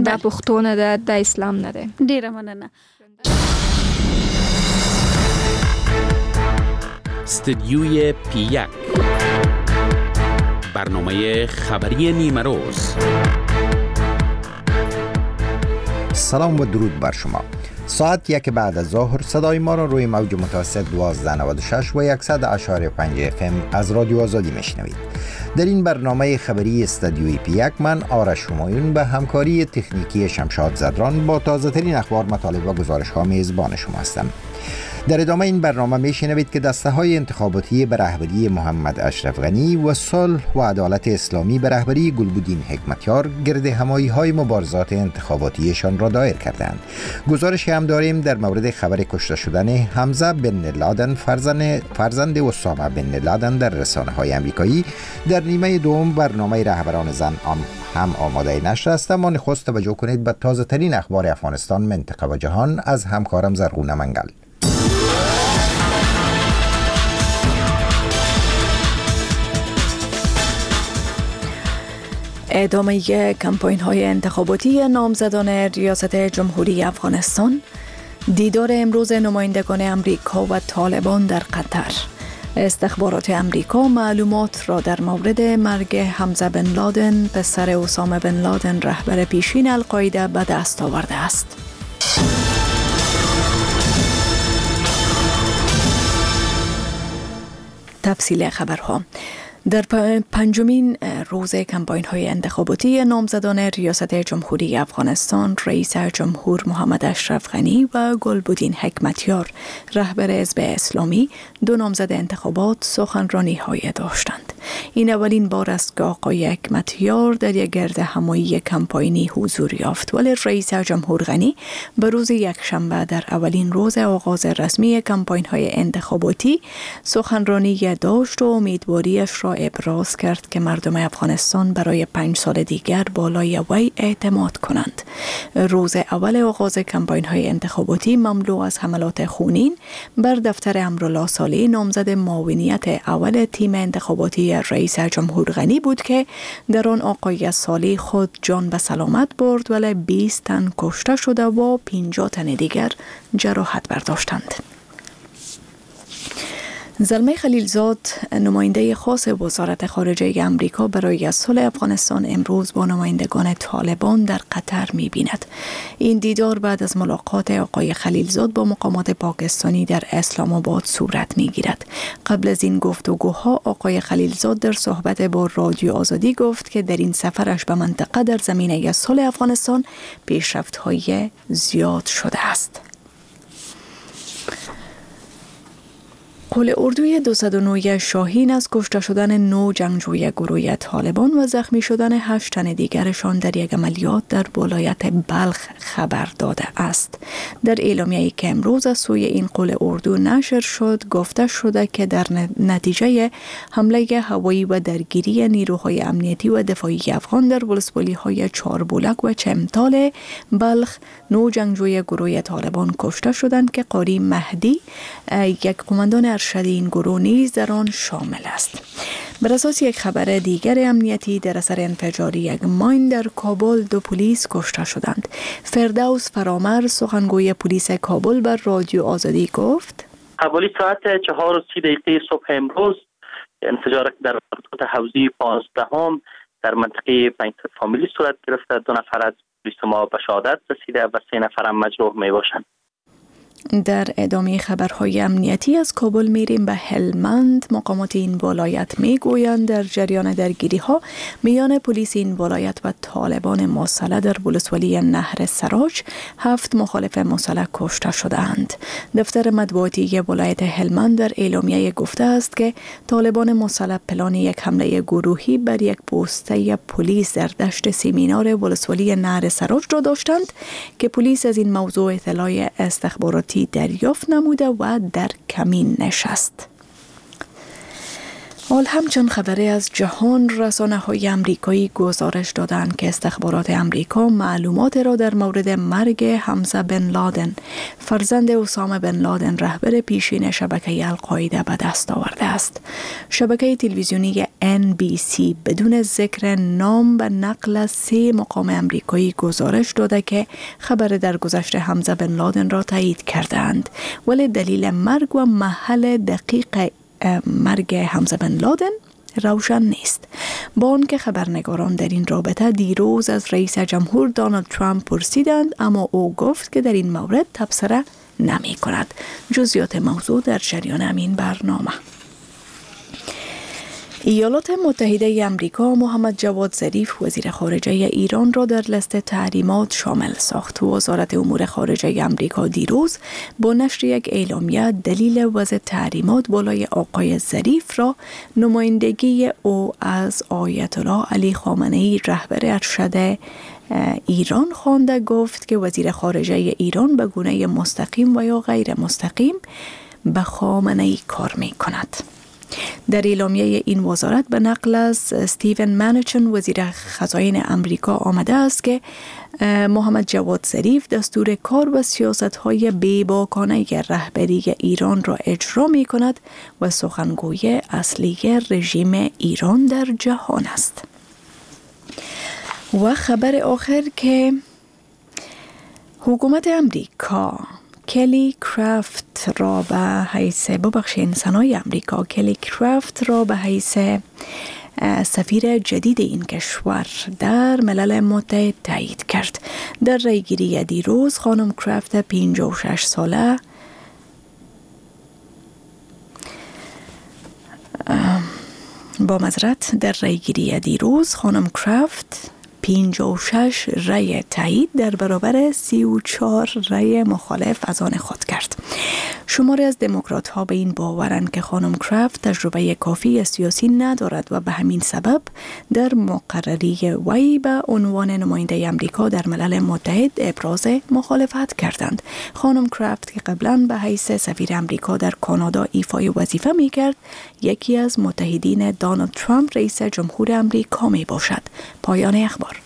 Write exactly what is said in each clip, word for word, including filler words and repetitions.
دا پښتو نه ده، د اسلام نه ده. ډیره مننه. استدیوی پی یک، برنامه خبری نیمه روز. سلام و درود بر شما. ساعت یک بعد از ظهر صدای ما را روی موج متوسط دوازده نود و شش و صد و یک و پنج اف ام از رادیو آزادی میشنوید. در این برنامه خبری استدیوی پی یک من آرش همایون به همکاری تکنیکی شمشاد زدران با تازه ترین اخبار، مطالب و گزارش ها میزبان شما هستم. در ادامه این برنامه میشنوید که دسته های انتخاباتی به رهبری محمد اشرف غنی و صلح و عدالت اسلامی به رهبری گلبدین حکمتیار گرد همایی های مبارزات انتخاباتیشان را دایر کردند. گزارشی هم داریم در مورد خبر کشته شدن حمزه بن لادن، فرزند فرزند اسامه بن لادن در رسانه های امریکایی. در نیمه دوم برنامه رهبران زن هم آماده نشر است، اما نخست توجه کنید به تازه ترین اخبار افغانستان، منطقه و جهان از همکارم زرغونه منگل. ادامه کمپاین های انتخاباتی نامزدان ریاست جمهوری افغانستان، دیدار امروز نمایندگان امریکا و طالبان در قطر، استخبارات امریکا معلومات را در مورد مرگ حمزه بن لادن پسر اسامه بن لادن رهبر پیشین القاعده به دست آورده است. تفصیل خبرها. در پنجمین روز کمپاین های انتخاباتی نامزدان ریاست جمهوری افغانستان، رئیس جمهور محمد اشرف غنی و گلبدین حکمتیار رهبر حزب اسلامی دو نامزد انتخابات سخنرانی های داشتند. این اولین بار است که آقای حکمتیار در یک گرد همایی کمپاینی حضور یافت، ولی رئیس جمهور غنی به روز یکشنبه در اولین روز آغاز رسمی کمپاین های انتخاباتی سخنرانی داشت و امیدواریش را ابراز کرد که مردم افغانستان برای پنج سال دیگر بالای وی اعتماد کنند. روز اول آغاز کمپاین های انتخاباتی مملو از حملات خونین بر دفتر امرالله صالح، نامزد معاونیت اول تیم انتخاباتی رئیس جمهور غنی بود که در آن آقای صالح خود جان به سلامت برد، ولی بیست تن کشته شده و پنجاه تن دیگر جراحت برداشتند. زلمه خلیلزاد، نماینده خاص وزارت خارجه امریکا برای صلح افغانستان، امروز با نمایندگان طالبان در قطر می‌بیند. این دیدار بعد از ملاقات آقای خلیلزاد با مقامات پاکستانی در اسلام آباد صورت می‌گیرد. قبل از این گفتگوها آقای خلیلزاد در صحبت با رادیو آزادی گفت که در این سفرش به منطقه در زمینه صلح افغانستان پیشرفت‌های زیاد شده است. قول اردوی دویست و نه شاهین از کشته شدن نو جنگجوی گروه طالبان و زخمی شدن هشت تن دیگرشان در یک عملیات در ولایت بلخ خبر داده است. در اعلامیه‌ای که امروز از سوی این قول اردو نشر شد، گفته شده که در نتیجه حمله هوایی و درگیری نیروهای امنیتی و دفاعی افغان در ولسوالی‌های چاربولک و چمتال بلخ، نو جنگجوی گروه طالبان کشته شدند که قاری مهدی، یک قماندان ارشد این گروه نیز در آن شامل است. بر اساس یک خبر دیگر امنیتی، در اثر انفجار یک ماین در کابل دو پلیس کشته شدند. فردوس فرامر، سخنگوی پلیس کابل، بر رادیو آزادی گفت: حوالی ساعت چهار و سی دقیقه صبح امروز انفجار در خطوط حوزی پانزدهم در منطقه پنجصد فامیلی صورت گرفته. دو نفر از پلیس ما به شهادت رسیده و سه نفر هم مجروح می باشند. در ادامه خبرهای امنیتی از کابل میریم به هلمند. مقامات این ولایت میگویند در جریان درگیری ها میان پلیس این ولایت و طالبان مسلح در ولسوالی نهر سراج هفت مخالف مسلح کشته شدند. دفتر مطبوعاتی ولایت هلمند در اعلامیه گفته است که طالبان مسلح پلان یک حمله گروهی بر یک پوسته پلیس در دشت سیمینار ولسوالی نهر سراج را داشتند که پلیس از این موضوع اطلاع استخباراتی دریافت نموده و در کمین نشست. حال همچنین خبری از جهان رسانه‌های آمریکایی گزارش دادند که استخبارات آمریکا معلومات را در مورد مرگ حمزه بن لادن فرزند اسامه بن لادن رهبر پیشین شبکه القاعده به دست آورده است. شبکه تلویزیونی ان بی سی بدون ذکر نام و نقل از سه مقام آمریکایی گزارش داده که خبر درگذشت حمزه بن لادن را تایید کردند، ولی دلیل مرگ و محل دقیق مرگ حمزه بن لادن روشن نیست. با آنکه خبرنگاران در این رابطه دیروز از رئیس جمهور دونالد ترامپ پرسیدند، اما او گفت که در این مورد تبصره نمی کند. جزئیات موضوع در جریان همین برنامه. ایالات متحده آمریکا محمد جواد ظریف وزیر خارجه ایران را در لیست تحریمات شامل ساخت. وزارت امور خارجه آمریکا دیروز با نشر یک اعلامیه دلیل وضع تحریمات بالای آقای ظریف را نمایندگی او از آیت الله علی خامنه‌ای رهبر ارشد ایران خوانده. گفت که وزیر خارجه ایران به گونه مستقیم و یا غیر مستقیم به خامنه‌ای کار می کند. در اعلامیه این وزارت به نقل از استیون منوچن وزیر خزاین آمریکا آمده است که محمد جواد ظریف دستور کار و سیاست‌های بی‌باکانه رهبری ایران را اجرا می کند و سخنگوی اصلی رژیم ایران در جهان است. و خبر آخر که حکومت آمریکا کلی کرافت را به حیث ببخشین سنای آمریکا کلی کرافت را به حیث سفیر جدید این کشور در ملل متحد تایید کرد. در رایگیری دیروز خانم کرافت پنجاه و شش ساله با معذرت در رایگیری دیروز خانم کرافت پنجاه و شش رای تایید در برابر سی و چهار رای مخالف از آن خود کرد. شماری از دموکرات ها به این باورند که خانم کرافت تجربه کافی سیاسی ندارد و به همین سبب در مقرری وی به عنوان نماینده آمریکا در ملل متحد ابراز مخالفت کردند. خانم کرافت که قبلا به حیث سفیر آمریکا در کانادا ایفای وظیفه می کرد، یکی از متحدین دونالد ترامپ رئیس جمهور آمریکا می باشد. پایان اخبار.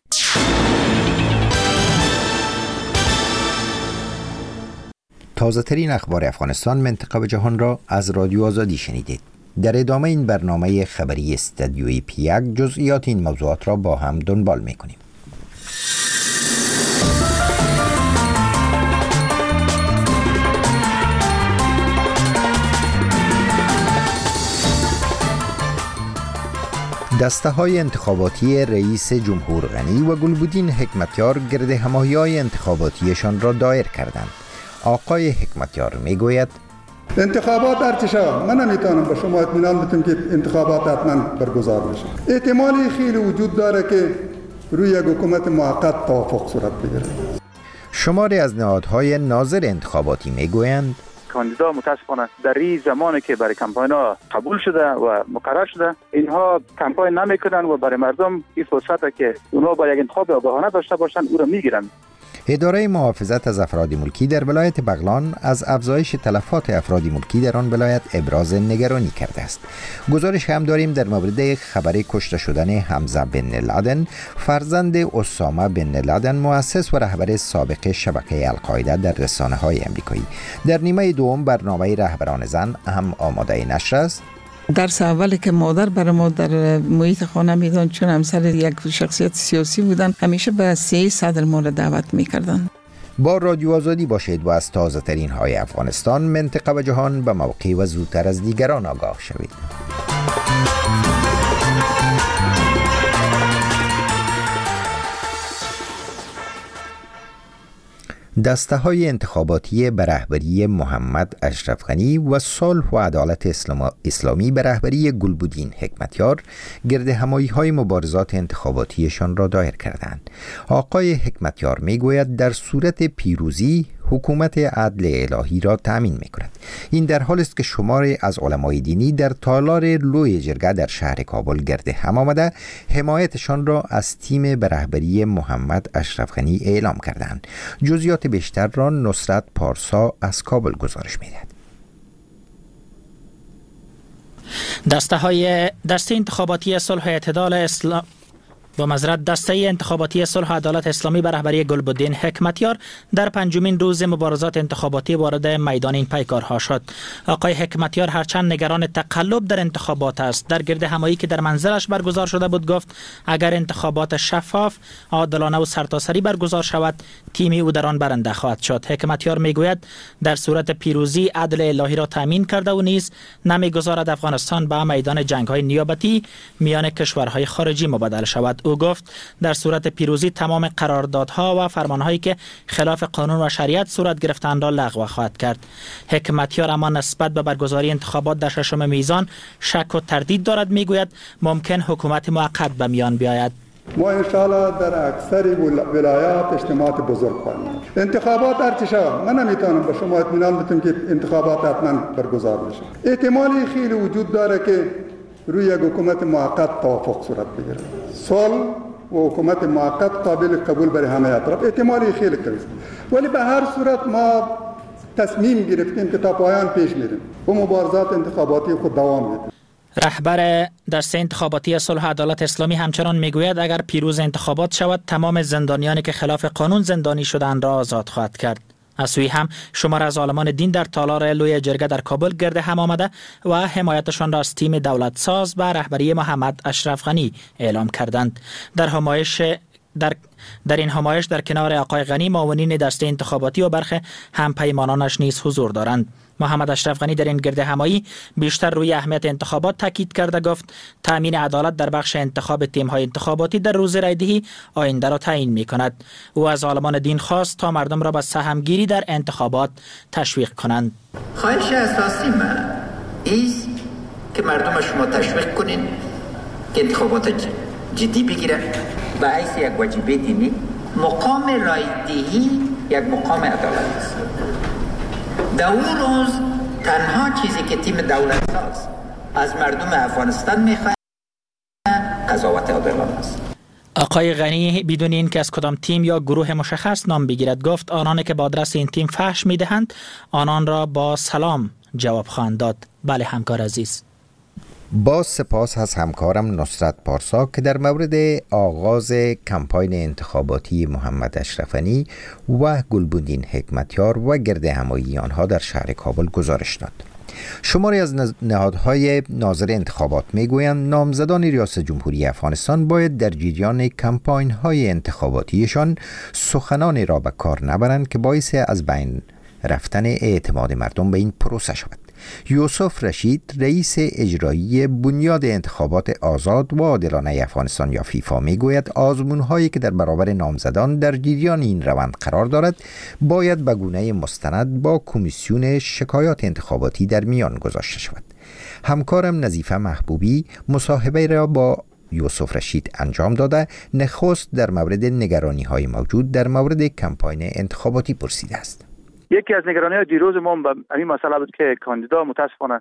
تازه ترین اخبار افغانستان، منطقه و جهان را از رادیو آزادی شنیدید. در ادامه این برنامه خبری استدیوی پی یک جزئیات این موضوعات را با هم دنبال می کنیم. دسته های انتخاباتی رئیس جمهور غنی و گلبدین حکمتیار گرد هماهی‌های انتخاباتیشان را دایر کردند. آقای حکمتیار میگوید انتخابات ارتشا من نمیتونم به شما اطمینان بدم که انتخابات حتما برگزار بشه. احتمالی خیلی وجود داره که روی یک حکومت موقت توافق صورت بگیره. شماری از نهادهای ناظر انتخاباتی میگویند کاندیدا متاسفانه در این زمانی که برای کمپاین ها قبول شده و مقرر شده اینها کمپاین نمیکنن و برای مردم این فرصت که اونها با یک انتخاب آگاهانه داشته باشن او را میگیرن. اداره محافظت از افراد ملکی در ولایت بغلان از افزایش تلفات افراد ملکی در آن ولایت ابراز نگرانی کرده است. گزارش هم داریم در مورد خبر کشته شدن حمزه بن لادن فرزند اسامه بن لادن، مؤسس و رهبر سابق شبکه القاعده در رسانه‌های آمریکایی. در نیمه دوم برنامه رهبران زن هم آماده نشر است. درس اولی که مادر برای ما در محیط خانه میدن، چون همسر یک شخصیت سیاسی بودن، همیشه به سه صدر ما را دعوت میکردن. با رادیو آزادی باشید و از تازه ترین های افغانستان، منطقه و جهان به موقع و زودتر از دیگران آگاه شوید. دسته های انتخاباتی به رهبری محمد اشرف غنی و صلح و عدالت اسلامی به رهبری گلبدین حکمتیار گرد همایی های مبارزات انتخاباتیشان را دایر کردند. آقای حکمتیار می گوید در صورت پیروزی حکومت عدل الهی را تأمین می کند. این در حال است که شماری از علمای دینی در تالار لوی جرگه در شهر کابل گرد هم آمده حمایتشان را از تیم به رهبری محمد اشرف غنی اعلام کردند. جزئیات بیشتر را نصرت پارسا از کابل گزارش می دهد. دسته های دسته انتخاباتی صلح و اعتدال اسلام با معذرت دسته انتخاباتی صلح و عدالت اسلامی به رهبری گلبدین حکمتیار در پنجمین روز مبارزات انتخاباتی وارد میدان این پیکارها شد. آقای حکمتیار هرچند نگران تقلب در انتخابات است، در گرد همایی که در منزلش برگزار شده بود گفت اگر انتخابات شفاف، عادلانه و سرتاسری برگزار شود، تیم او در آن برنده خواهد شد. حکمتیار میگوید در صورت پیروزی عدل الهی را تامین کرده و نیز نمیگذارد افغانستان به میدان جنگ‌های نیابتی میان کشورهای خارجی مبادله شود. او گفت در صورت پیروزی تمام قراردادها و فرمانهایی که خلاف قانون و شریعت صورت گرفتند را لغو خواهد کرد. حکمتیار اما نسبت به برگزاری انتخابات در ششم میزان شک و تردید دارد. میگوید ممکن حکومت موقت به میان بیاید. ما انشاءالله در اکثر ولایات اجتماعات بزرگ خواهیم. انتخابات ارتشا من نمیتونم به شما اطمینان بدم که انتخابات حتما برگزار بشه. احتمالی خیلی وجود داره که روی یک حکومت موقت توافق صورت بگیره. صلح و حکومت موقت قابل قبول برای همه اطراف احتمالی خیلی کمی است. ولی به هر صورت ما تصمیم گرفتیم که تا پایان پیش میریم و مبارزات انتخاباتی خود دوام میدیم. رهبر دسته انتخاباتی صلح و عدالت اسلامی همچنان میگوید اگر پیروز انتخابات شود تمام زندانیانی که خلاف قانون زندانی شدند را آزاد خواهد کرد. از سوی هم شمار از عالمان دین در تالار لوی جرگه در کابل گرد هم آمده و حمایتشان را از تیم دولت ساز و رهبری محمد اشرف غنی اعلام کردند. در همایش در در این همایش در کنار آقای غنی معاونین دسته انتخاباتی و برخی همپیمانانش نیز حضور دارند. محمد اشرف غنی در این گرد همایی بیشتر روی اهمیت انتخابات تاکید کرده گفت تامین عدالت در بخش انتخاب تیم‌های انتخاباتی در روز رایدهی آینده را تعیین می‌کند. او از عالمان دین خواست تا مردم را به سهمگیری در انتخابات تشویق کنند. خواهش اساسی من است که مردم شما تشویق کنین که انتخابات جدی بگیرن. به حیث یک واجبه دینی مقام رایدهی یک مقام عدالت است. در اون روز تنها چیزی که تیم دولت ساز از مردم افغانستان میخواد قضاوت عادلانه است. آقای غنی بدون این که از کدام تیم یا گروه مشخص نام بگیرد گفت آنانی که با آدرس این تیم فحش میدهند آنان را با سلام جواب خواهند داد. بله همکار عزیز. باز سپاس از همکارم نصرت پارسا که در مورد آغاز کمپاین انتخاباتی محمد اشرف غنی و گلبدین حکمتیار و گرد همایی آنها در شهر کابل گزارش داد. شماری از نهادهای ناظر انتخابات میگویند نامزدان ریاست جمهوری افغانستان باید در جریان کمپاین های انتخاباتیشان سخنانی را به کار نبرند که باعث از بین رفتن اعتماد مردم به این پروسه شود. یوسف رشید رئیس اجرایی بنیاد انتخابات آزاد و عادلانه افغانستان یا فیفا میگوید آزمون‌هایی که در برابر نامزدان در جریان این روند قرار دارد باید به گونه مستند با کمیسیون شکایات انتخاباتی در میان گذاشته شود. همکارم نظیفه محبوبی مصاحبه را با یوسف رشید انجام داده نخست در مورد نگرانی‌های موجود در مورد کمپاین انتخاباتی پرسیده است. یکی از نگرانی‌های دیروز ما به این مسئله بود که کاندیدا متاسفانه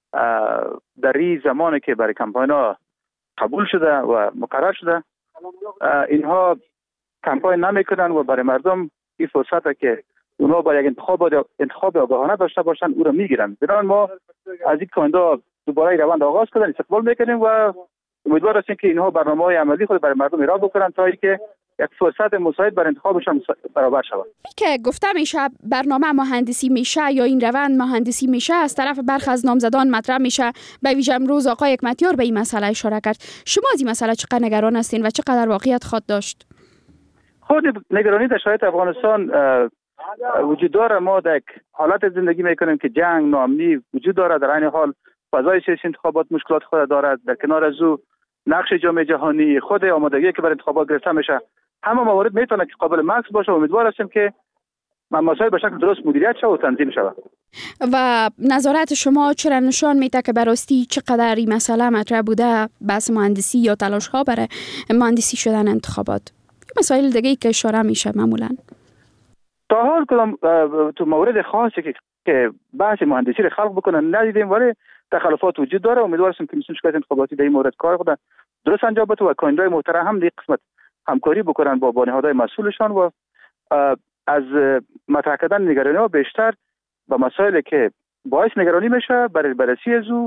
در این زمانی که برای کمپاین‌ها قبول شده و مقرر شده اینها کمپاین نمی‌کنن و برای مردم این فرصته که اونها با یک انتخاب انتخاب آگاهانه داشته باشن او را میگیرن. بنابراین ما از این کاندیدا دوباره روند آغاز کردن استقبال میکنیم و امیدوار هستیم که اینها برنامه‌های عملی خود برای مردم ارائه بکنن تا اینکه یک فرصت مساعد بر انتخابشان برابر شود. که گفته میشه برنامه مهندسی میشه یا این روند مهندسی میشه از طرف برخی از نامزدان مطرح میشه. به ویژه امروز آقای حکمتیار به این مسئله اشاره کرد. شما از این مسئله چقدر نگران هستین و چقدر واقعیت خواهد داشت؟ خود نگرانی در شرایط افغانستان وجود داره. ما در حالت زندگی میکنیم که جنگ ناامنی وجود داره. در این حال فضای سیاسی انتخابات مشکلات خود دارد. در کنار از او نقش جامعه جهانی خود آمادگی که برای انتخابات گرفته میشه همه موارد میتونه که قابل مکس باشه. امیدوار هستیم که مسائل به شکل درست مدیریت شود و تنظیم شود. و نظارت شما چرا نشان میده که براستی چقدر این مسئله مطرح بوده بحث مهندسی یا تلاش ها برای مهندسی شدن انتخابات؟ مسائل دیگه ای که اشاره میشه معمولا تا حال کدام تو مورد خاصی که که بحث مهندسی رو خلق بکنن ندیدیم، ولی تخلفات وجود داره. امیدوار هستیم که کمیسیون شکایت انتخاباتی در این مورد کار خود درست انجام بده و کاندیدای محترم هم در قسمت همکاری بکنن با نهادهای مسئولشان و از مطرح کردن نگرانی ها بیشتر به مسائلی که باعث نگرانی میشه برای بررسی از او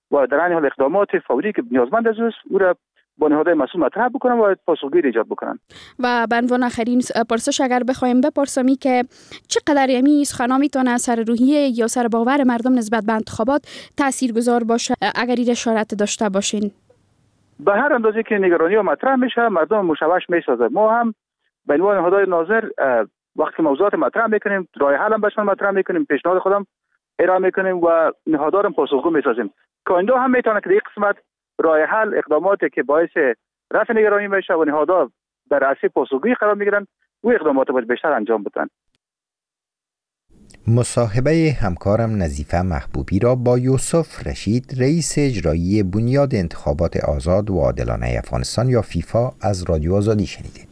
و در این حال اقدامات فوری که نیازمند است او را با نهادهای مسئول مطرح بکنن و پاسخگویی ایجاد بکنن. و به عنوان آخرین پرسش اگر بخوایم بپرسمی که چقدر یمی سخنا میتونه سر روحیه یا سر باور مردم نسبت به انتخابات تاثیرگذار باشه اگر این اشارت داشته باشین؟ به هر اندازه که نگرانی ها مطرح میشه مردم مشوش میسازه. ما هم به عنوان نهادهای ناظر وقتی موضوعات مطرح میکنیم راه حل هم بهشون مطرح میکنیم، پیشنهاد خودم ارائه میکنیم و نهادها هم پاسخگو میسازیم. کایندا هم میتونه که در این قسمت راه حل اقداماتی که باعث رفع نگرانی میشه و نهادها در اصل پاسخگویی قرار میگیرن و اقدامات باید بیشتر انجام بدن. مصاحبه همکارم نظیفه محبوبی را با یوسف رشید رئیس اجرایی بنیاد انتخابات آزاد و عادلانه افغانستان یا فیفا از رادیو آزادی شنیدید.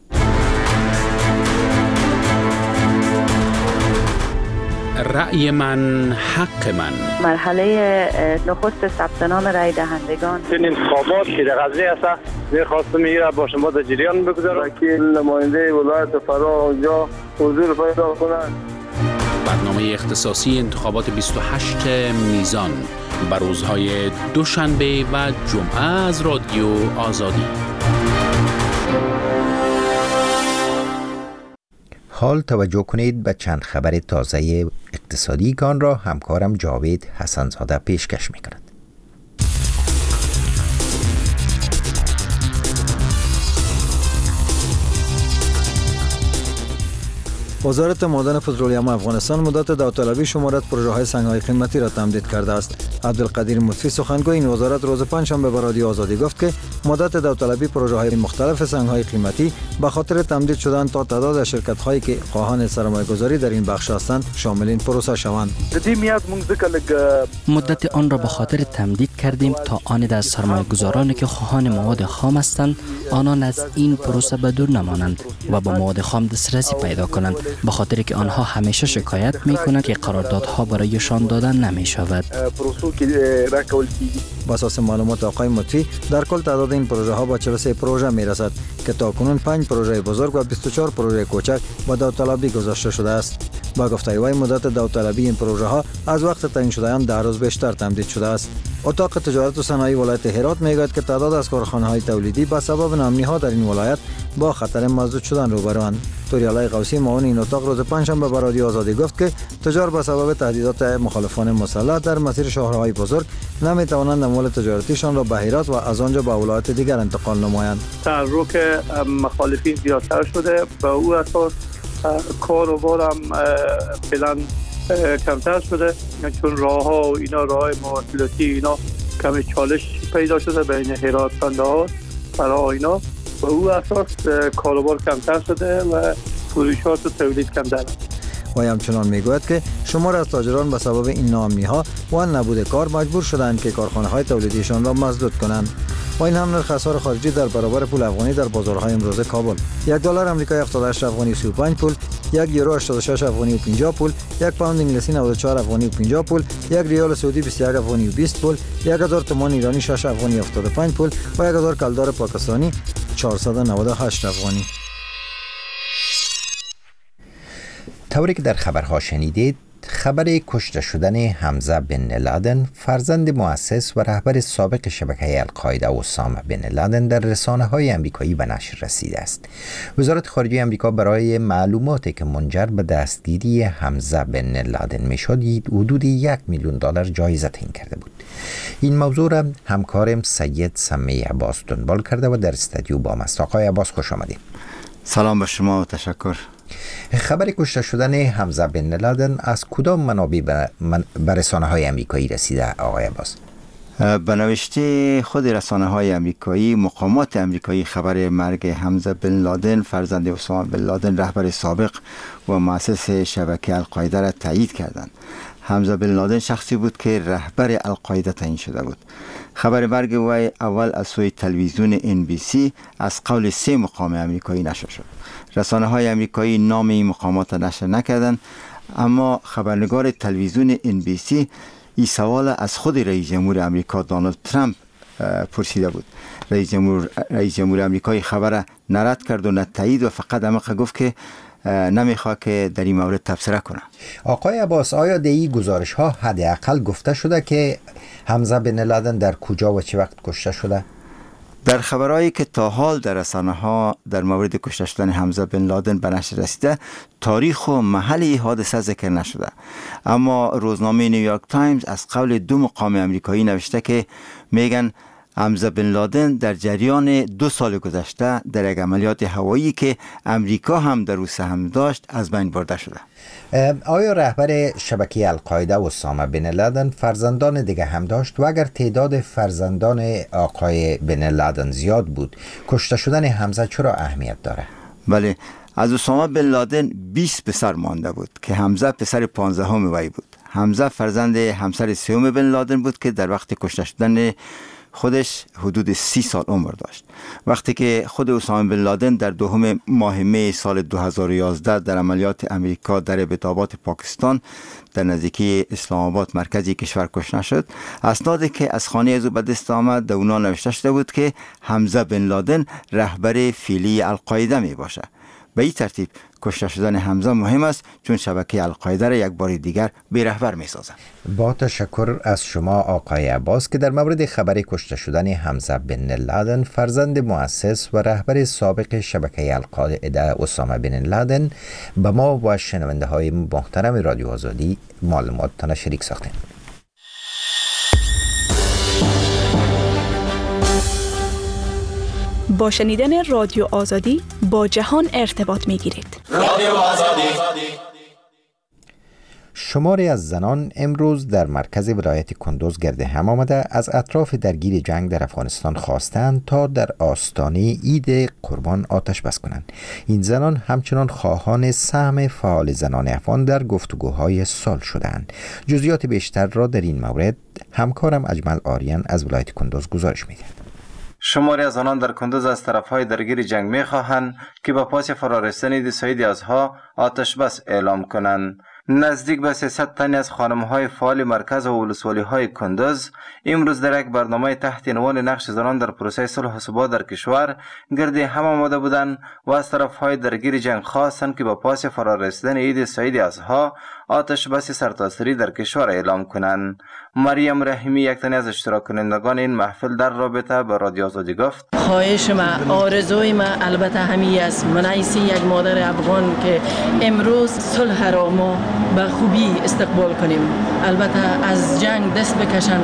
رأی من حق من. مرحله نخست ثبت نام رای دهندگان. این انتخابات که در غزنی است می‌خواستم میره با شما در جریان بگذارم که نماینده ولایت فرا اونجا حضور پیدا کنند. برنامه اختصاصی انتخابات بیست و هشت میزان بر روزهای دوشنبه و جمعه از رادیو آزادی. حال توجه کنید به چند خبر تازه اقتصادی که آن را همکارم جاوید حسنزاده پیشکش می‌کند. وزارت معدن پترولیوم افغانستان مدت داوطلبی شمارت پروژه‌های سنگ‌های قیمتی را تمدید کرده است. عبدالقدیر مطفی سخنگوی این وزارت روز پنجشنبه به رادیو آزادی گفت که مدت داوطلبی پروژه‌های مختلف سنگ‌های قیمتی به خاطر تمدید شدن تا تعداد شرکت‌هایی که خواهان سرمایه‌گذاری در این بخش هستند شامل این پروسه شوند. مدت آن را به خاطر تمدید کردیم تا آن از سرمایه‌گذارانی که خواهان مواد خام هستند آنان از این پروسه به دور نمانند و با مواد خام دسترسی پیدا کنند، به خاطر که آنها همیشه شکایت می‌کنند که قراردادها برایشان دادن نمی‌شود. با اساس معلومات آقای مطفی در کل تعداد این پروژه ها با چهل و سه پروژه میرسد که تاکنون پنج پروژه بزرگ و بیست و چهار پروژه کوچک با داوطلبی گذاشته شده است. با گفته وی مدت داوطلبی این پروژه ها از وقت تعیین شده آن ده روز بیشتر تمدید شده است. اتاق تجارت و صنایع ولایت هرات میگوید که تعداد از کارخانه‌های تولیدی به سبب ناامنی‌ها در این ولایت با خطر مسدود شدن روبروند. توریالای قوسی معاون این اتاق روز پنجشنبه به رادیو آزادی گفت که تجار به سبب تهدیدات مخالفان مسلح در مسیر شهرهای بزرگ نمی‌توانند اموال تجارتیشان را به هرات و از آنجا به ولایت دیگر انتقال نمایند. تحرک مخالفین زیادتر شده، به او اساس کار و بار هم فعلا کمتر شده، چون راه ها و اینا راه مواصلاتی اینا کمی چالش پیدا شده بین هرات قندهار برای اینا، به او اساس کار و بار کمتر شده و فروشات و تولید کمتر. و همچنان میگوید که شمار از تاجران به سبب این ناامنی‌ها و نبود کار مجبور شدند که کارخانه‌های تولیدیشان را مسدود کنند. و این هم نرخ اسعار خارجی در برابر پول افغانی در بازارهای امروزه کابل: یک دلار آمریکایی هفتاد و هشت افغانی و سی و پنج پول، یک یورو هشتاد و شش افغانی و پنجاه پول، یک پوند انگلیسی نود و چهار افغانی و پنجاه پول، یک ریال سعودی بیست و یک افغانی و بیست پول، یک هزار تومان ایرانی شش افغانی و هفتاد و پنج پول و یک هزار کلدار پاکستانی چهارصد و نود و هشت افغانی. طوری که در خبرها شنیدید، خبر کشته شدن حمزه بن لادن فرزند مؤسس و رهبر سابق شبکه القاعده اسامه بن لادن در رسانه‌های آمریکایی به نشر رسیده است. وزارت خارجه آمریکا برای معلوماتی که منجر به دستگیری حمزه بن لادن می‌شد حدود یک میلیون دلار جایزه تعیین کرده بود. این موضوع را همکارم سید سمی عباس دنبال کرده و در استودیو با ما است. آقای عباس خوش آمدید. سلام به شما و تشکر. خبر کشته شدن حمزه بن لادن از کدام منابع به من... رسانه‌های آمریکایی رسیده آقای عباس؟ به نوشته خود رسانه‌های آمریکایی، مقامات آمریکایی خبر مرگ حمزه بن لادن فرزند اسامه بن لادن رهبر سابق و مؤسس شبکه القاعده را تایید کردند. حمزه بن لادن شخصی بود که رهبر القاعده تعیین شده بود. خبر مرگ وی اول از سوی تلویزیون ان بی سی از قول سه مقام آمریکایی نشر شد. رسانه‌های آمریکایی نام این مقامات نشر نکردند، اما خبرنگار تلویزیون ان بی سی این سوال از خود رئیس جمهور آمریکا دونالد ترامپ پرسیده بود. رئیس جمهور رئیس جمهور آمریکایی خبر نرد کرد و نه تایید و فقط همه گفت که نمیخواد که در این مورد تبصره کنه. آقای عباس، آیا در این گزارش ها حداقل گفته شده که حمزه بن لادن در کجا و چه وقت کشته شده؟ در خبرهایی که تا حال در رسانه ها در مورد کشته شدن حمزه بن لادن به نشر رسیده، تاریخ و محل این حادثه ذکر نشده، اما روزنامه نیویورک تایمز از قول دو مقام امریکایی نوشته که میگن حمزه بن لادن در جریان دو سال گذشته در یک عملیات هوایی که امریکا هم در او سهم داشت از بین برده شده. آیا رهبر شبکه القاعده اسامه بن لادن فرزندان دیگه هم داشت و اگر تعداد فرزندان آقای بن لادن زیاد بود، کشته شدن حمزه چرا اهمیت داره؟ بله، از اسامه بن لادن بیست پسر مانده بود که حمزه پسر پانزدهم وی بود. حمزه فرزند همسر سوم بن لادن بود که در وقت کشته شدن خودش حدود سی سال عمر داشت. وقتی که خود اسامه بن لادن در دوم ماه می سال دو هزار و یازده در عملیات امریکا در ابتابات پاکستان در نزدیکی اسلام آباد مرکزی کشور کشته شد، اسنادی که از خانه از او به دست آمد در اونا نوشته شده بود که حمزه بن لادن رهبر فعلی القاعده می باشه. به این ترتیب کشته شدن حمزه مهم است چون شبکه القاعده را یک بار دیگر بی رهبر می سازد. با تشکر از شما آقای عباس که در مورد خبر کشته شدن حمزه بن لادن فرزند مؤسس و رهبر سابق شبکه القاعده اسامه بن لادن به ما و شنونده های محترم رادیو آزادی معلوماتتان شریک ساختیم. با شنیدن رادیو آزادی با جهان ارتباط می گیرید. رادیو آزادی. شماری از زنان امروز در مرکز ولایت کندوز گرد هم آمده از اطراف درگیر جنگ در افغانستان خواستند تا در آستانه عید قربان آتش بس کنند. این زنان همچنان خواهان سهم فعال زنان افغان در گفتگوهای صلح شدند. جزئیات بیشتر را در این مورد همکارم اجمل آریان از ولایت کندوز گزارش می‌دهد. شماری از آنان در کندوز از طرفهای درگیر جنگ می‌خواهند که با پاس فرارسیدن سید ازها آتش بس اعلام کنند. نزدیک به سیصد تن از خانم‌های فعال مرکز و ولسوالی‌های کندوز امروز در یک برنامه تحت عنوان نقش زنان در پروسه صلح و ثبات در کشور گرد هم آمده بودند و از طرفهای درگیر جنگ خواستند که با پاس فرارسیدن عید سید ازها آتش بس سرتاسری در کشور اعلام کنند. مریم رحیمی یک تن از اشتراک کنندگان این محفل در رابطه با رادیو آزادی گفت: خواهش ما، آرزوی ما البته همی است من ایسی یک مادر افغان که امروز صلح را ما به خوبی استقبال کنیم. البته از جنگ دست بکشن،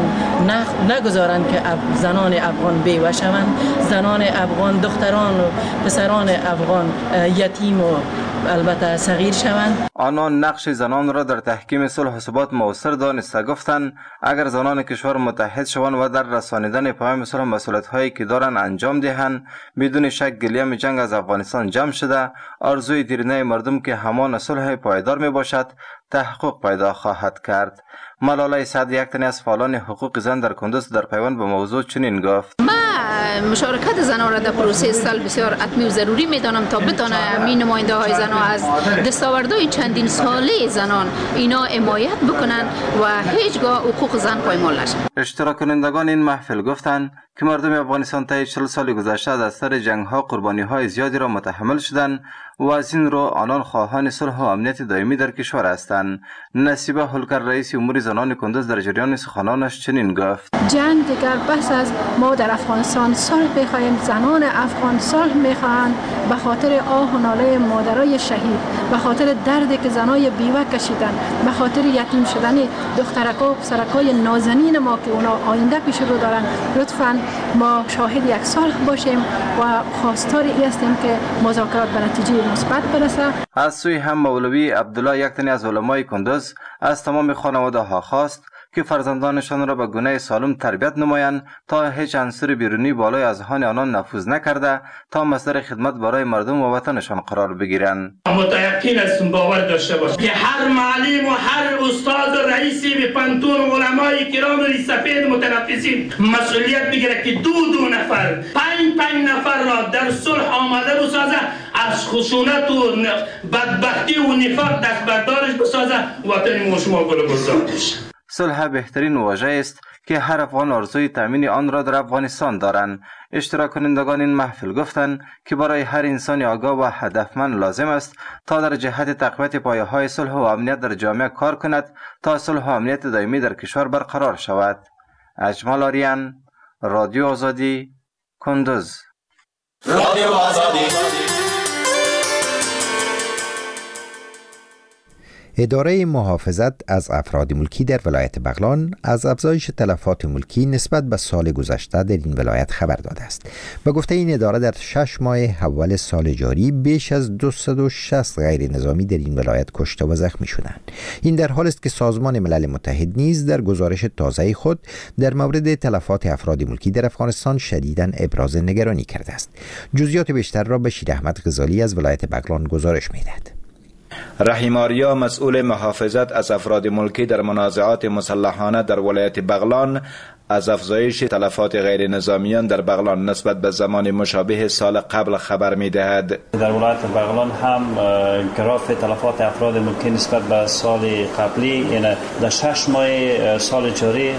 نگذارند که زنان افغان بیوه شوند. زنان افغان، دختران و پسران افغان یتیم و البته صغیر شوند. آنان نقش زنان را در تحکیم صلح و ثبات مؤثر دانسته گفتند اگر زنان کشور متحد شوند و در رسانیدن پیام صلح مسئولیت‌هایی که دارند انجام دهند، بدون شک گلیم جنگ از افغانستان جمع شده، آرزوی دیرینه مردم که همان صلح پایدار می باشد تحقق پیدا خواهد کرد. ملاله سعد یک تن از فعالان حقوق زن در کندوز در پیوند به موضوع چنین گفت: ما مشارکت زنان را در پروسه صلح بسیار حتمی و ضروری میدانم تا بتانه می نماینده های زنان از دستاوردهای چندین ساله زنان اینا حمایت بکنن و هیچگاه حقوق زن پایمال نشه. اشتراک کنندگان این محفل گفتند که مردم افغانستان طی چهل سال گذشته از اثر جنگ ها قربانی های زیادی را متحمل شدند و از این رو آنان خواهان صلح و امنیت دائمی در کشور هستند. نصیبه هولکر رئیس امور زنان کندوز در جریان سخنانش چنین گفت: جنگ دیگر بس از ما در افغانستان صلح بخواهیم. زنان افغان صلح میخواهند به خاطر آه و ناله مادرای شهید، به خاطر دردی که زنای بیوه کشیدن، به خاطر یتیم شدن دخترکا و پسرکای نازنین ما که اونا آینده پیش رو دارن. لطفاً ما شاهد یک صلح باشیم و خواستار ای هستیم که مذاکرات به نتیجه مثبت برسه. از سوی هم مولوی عبدالله یک تن از علمای کندوز از تمام خانواده ها خواست که فرزندانشان را به گونه سالم تربیت نمایند تا هیچ عنصر بیرونی بالای اذهان آنان نفوذ نکرده تا مصدر خدمت برای مردم و وطنشان قرار بگیرند. متأکد هستم باور داشته باشید که هر معلم و هر استاد و رئیسی به پنتون علمای کرام سفید متنفسین مسئولیت بگیره که دو دو نفر پنج پنج نفر را در صلح آماده بسازه، از خشونت و بدبختی و نفاق دست بردارش بسازه، وطن ما شما گل گلزار بشه. صلح بهترین واژه است که هر افغان آرزوی تامین آن را در افغانستان دارند. اشتراک کنندگان این محفل گفتند که برای هر انسان آگاه و هدفمند لازم است تا در جهت تقویت پایه‌های صلح و امنیت در جامعه کار کند تا صلح و امنیت دائمی در کشور برقرار شود. اجمال آریان، رادیو آزادی، کندوز. رادیو آزادی. اداره محافظت از افراد ملکی در ولایت بغلان از افزایش تلفات ملکی نسبت به سال گذشته در این ولایت خبر داده است. به گفته این اداره در شش ماه اول سال جاری بیش از دویست و شصت غیر نظامی در این ولایت کشته و زخمی شدند. این در حالی است که سازمان ملل متحد نیز در گزارش تازه خود در مورد تلفات افراد ملکی در افغانستان شدیداً ابراز نگرانی کرده است. جزئیات بیشتر را بشیر احمد غزالی از ولایت بغلان گزارش می‌دهد. رحیم آریا، مسئول محافظت از افراد ملکی در منازعات مسلحانه در ولایت بغلان، از افزایش تلفات غیر نظامیان در بغلان نسبت به زمان مشابه سال قبل خبر می دهد. در ولایت بغلان هم گراف تلفات افراد ملکی نسبت به سال قبلی، یعنی در شش ماه سال جاری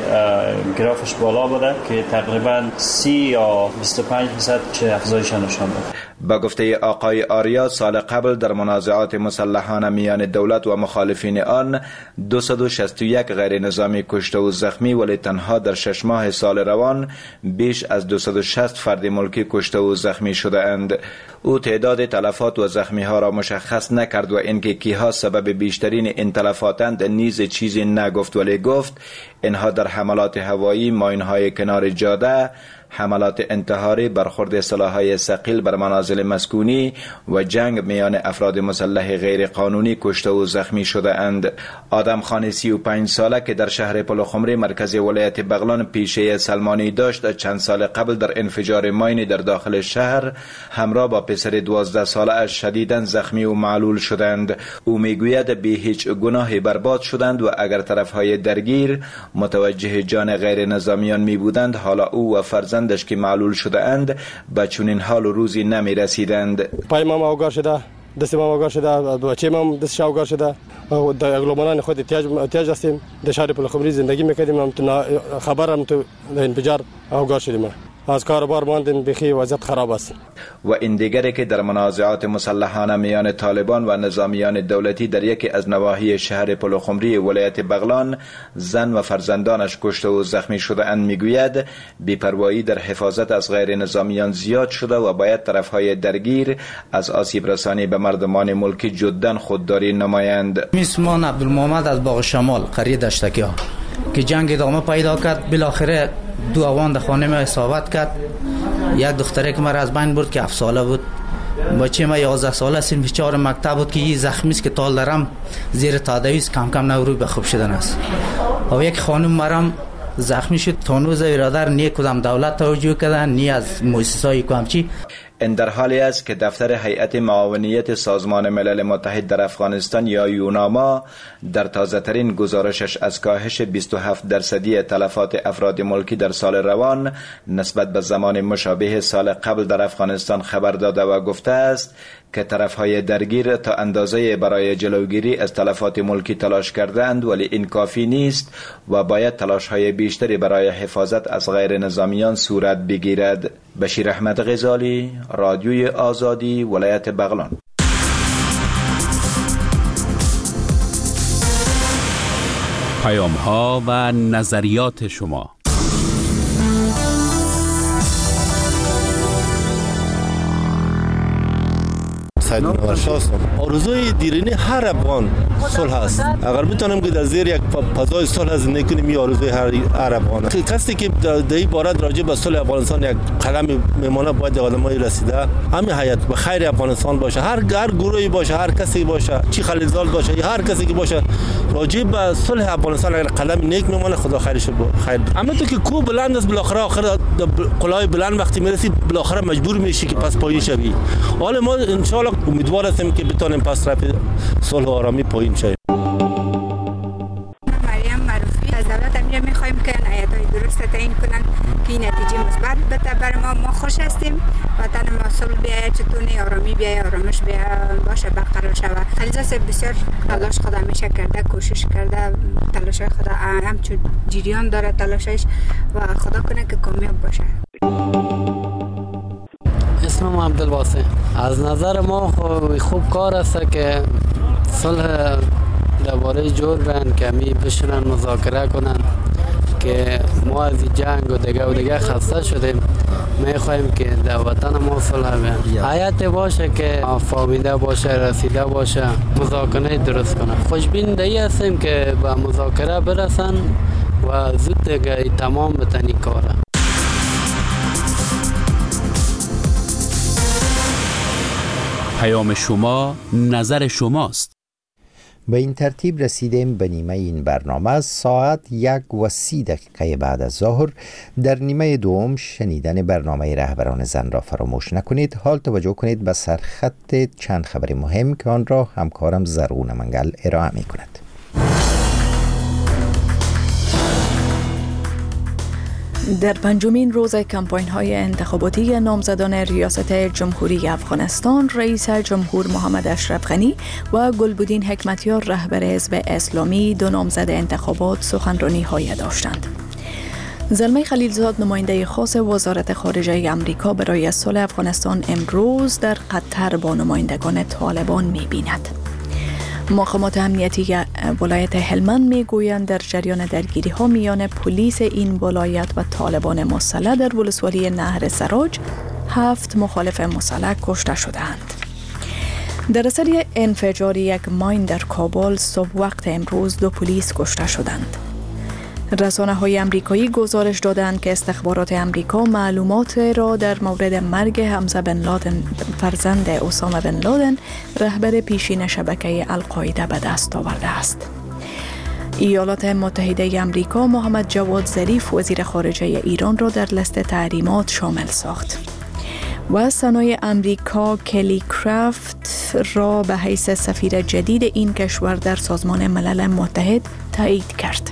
گرافش بالا بوده که تقریبا سی یا بیست و پنج درصد چه افزایش نشان داده. با گفته آقای آریا، سال قبل در منازعات مسلحانه میان دولت و مخالفین آن دویست و شصت و یک غیر نظامی کشته و زخمی، ولی تنها در شش ماه سال روان بیش از دویست و شصت فرد ملکی کشته و زخمی شده اند. او تعداد تلفات و زخمی ها را مشخص نکرد و اینکه کیها سبب بیشترین این تلفاتند نیز چیزی نگفت، ولی گفت اینها در حملات هوایی، ماین‌های کنار جاده، حملات انتحاری، برخورد سلاح‌های ثقیل بر منازل مسکونی و جنگ میان افراد مسلح غیر قانونی کشته و زخمی شده اند. آدم خان سی و پنج ساله که در شهر پلخمری مرکز ولایت بغلان پیشه سلمانی داشت، چند سال قبل در انفجار ماینی در داخل شهر همراه با پسر دوازده ساله اش شدیداً زخمی و معلول شدند. او میگوید بی هیچ گناهی برباد شدند و اگر طرفهای درگیر متوجه جان غیر نظامیان می بودند، حالا او و فرزندش که معلول شده اند به چنین حال و روزی نمی رسیدند. پای ما اوگار شده، دست ما اوگار شده، بچه ما دستش اوگار شده. در اگلومنان خود احتیاج احتیاج هستیم. در شهر پلخمری زندگی میکردیم، خبرم تو انفجار اوگار شدیم. از کاروبار ماندیم، بخی وضعیت خراب است. و این دیگری که در منازعات مسلحانه میان طالبان و نظامیان دولتی در یکی از نواحی شهر پلخمری ولایت بغلان زن و فرزندانش کشته و زخمی شده اند، میگوید بی‌پروایی در حفاظت از غیر نظامیان زیاد شده و باید طرفهای درگیر از آسیب رسانی به مردمان ملکی جدا خودداری نمایند. میسمان عبدالمحمد از باغ شمال قریه دشتکی ها که جنگ ادامه پیدا کرد، بالاخره دو اوان در خانه ما اصابت کرد. یک دختره که مرا از بین برد که هفت ساله بود، بچه ما یازده ساله سین بیچاره مکتب بود که این زخمی است که تال دارم زیر تادویز کم کم نوروی به خوب شدن است. و یک خانم مرم زخمی شد، تونوز برادر نی کدام دولت توجه کردن نی از مؤسسه‌های کامچی. این در حالی است که دفتر هیئت معاونیت سازمان ملل متحد در افغانستان یا یوناما در تازه ترین گزارشش از کاهش بیست و هفت درصدی تلفات افراد ملکی در سال روان نسبت به زمان مشابه سال قبل در افغانستان خبر داده و گفته است که طرفهای درگیر تا اندازه برای جلوگیری از تلفات ملکی تلاش کردند، ولی این کافی نیست و باید تلاش‌های بیشتری برای حفاظت از غیر نظامیان صورت بگیرد. بشیر احمد غزالی، رادیوی آزادی، ولایت بغلان. پیام‌ها و نظریات شما. آرزوی دیرینه هر افغان صلح است. اگر بتونیم که در زیر یک فضای صلح زندگی کنیم، این آرزوی هر هر افغان است. کسی که در این باره راجع به صلح افغانستان یک قدم میمونه، باید آدمای رسیده همین حیات به خیر افغانستان باشه، هر هر گروهی باشه، هر کسی باشه، چی خلیزال باشه یا هر کسی که باشه، راجع به صلح افغانستان اگر قدم نیک میمونه، خدا خیرش خیر. اما تو که کو بلند است، بالاخره آخر قلای بلند وقتی میرسی بالاخره مجبور میشی که پس پایین شوی. حالا ما ان شاء الله امیدوار هستیم که بتونیم پس رفت صلح و آرامی پایین شویم. مریم معروفی از دولت امیر میخوایم که هیئت‌های درست تعیین کنن که این نتیجه مثبت البته برای ما ما خوش هستیم وطن ما صلح بیاید چطور آرامی بیاید آرامش بیاید باشه برقرار شود. خلیزه صاحب بسیار تلاش خود همیشه کرده کوشش کرده تلاش خود همچون جریان داره تلاشش و خدا کنه که کامیاب باشه. اسمم عبدالواسع. از نظر ما خوب کار است که صلح درباره جور بین که می بشنن مذاکره کنن که ما از جنگ و دیگه و دیگه خسته شدیم. می خواهیم که در وطن ما صلح بین حیات باشه که فهمیده باشه رسیده باشه مذاکره درست کنه. خوشبین دایی هستیم که به مذاکره برسن و زود دیگه تمام بتنی کاره. پیام شما نظر شماست. به این ترتیب رسیدیم به نیمه این برنامه. از ساعت یک و سی دقیقه بعد از ظهر در نیمه دوم شنیدن برنامه رهبران زن را فراموش نکنید. حال توجه کنید به سرخط چند خبر مهم که آن را همکارم زرغون منگل ارائه می کند. در پنجمین روز کمپاین های انتخاباتی نامزدان ریاست جمهوری افغانستان، رئیس جمهور محمد اشرف غنی و گلبدین حکمتیار رهبر حزب اسلامی دو نامزد انتخابات سخنرانی های داشتند. زلمه خلیلزاد نماینده خاص وزارت خارجه آمریکا برای صلح افغانستان امروز در قطر با نمایندگان طالبان می بیند. مقامات امنیتی ولایت هلمند می گویند در جریان درگیری ها میان پلیس این ولایت و طالبان مسلح در ولسوالی نهر سراج هفت مخالف مسلح کشته شدند. در اثر انفجار یک ماین در کابل صبح وقت امروز دو پلیس کشته شدند. رسانه های امریکایی گزارش دادند که استخبارات امریکا معلومات را در مورد مرگ حمزه بن لادن فرزند اسامه بن لادن رهبر پیشین شبکه القاعده به دست آورده است. ایالات متحده امریکا محمد جواد ظریف وزیر خارجه ایران را در لیست تحریمات شامل ساخت و سنای امریکا کلی کرافت را به حیث سفیر جدید این کشور در سازمان ملل متحد تایید کرد.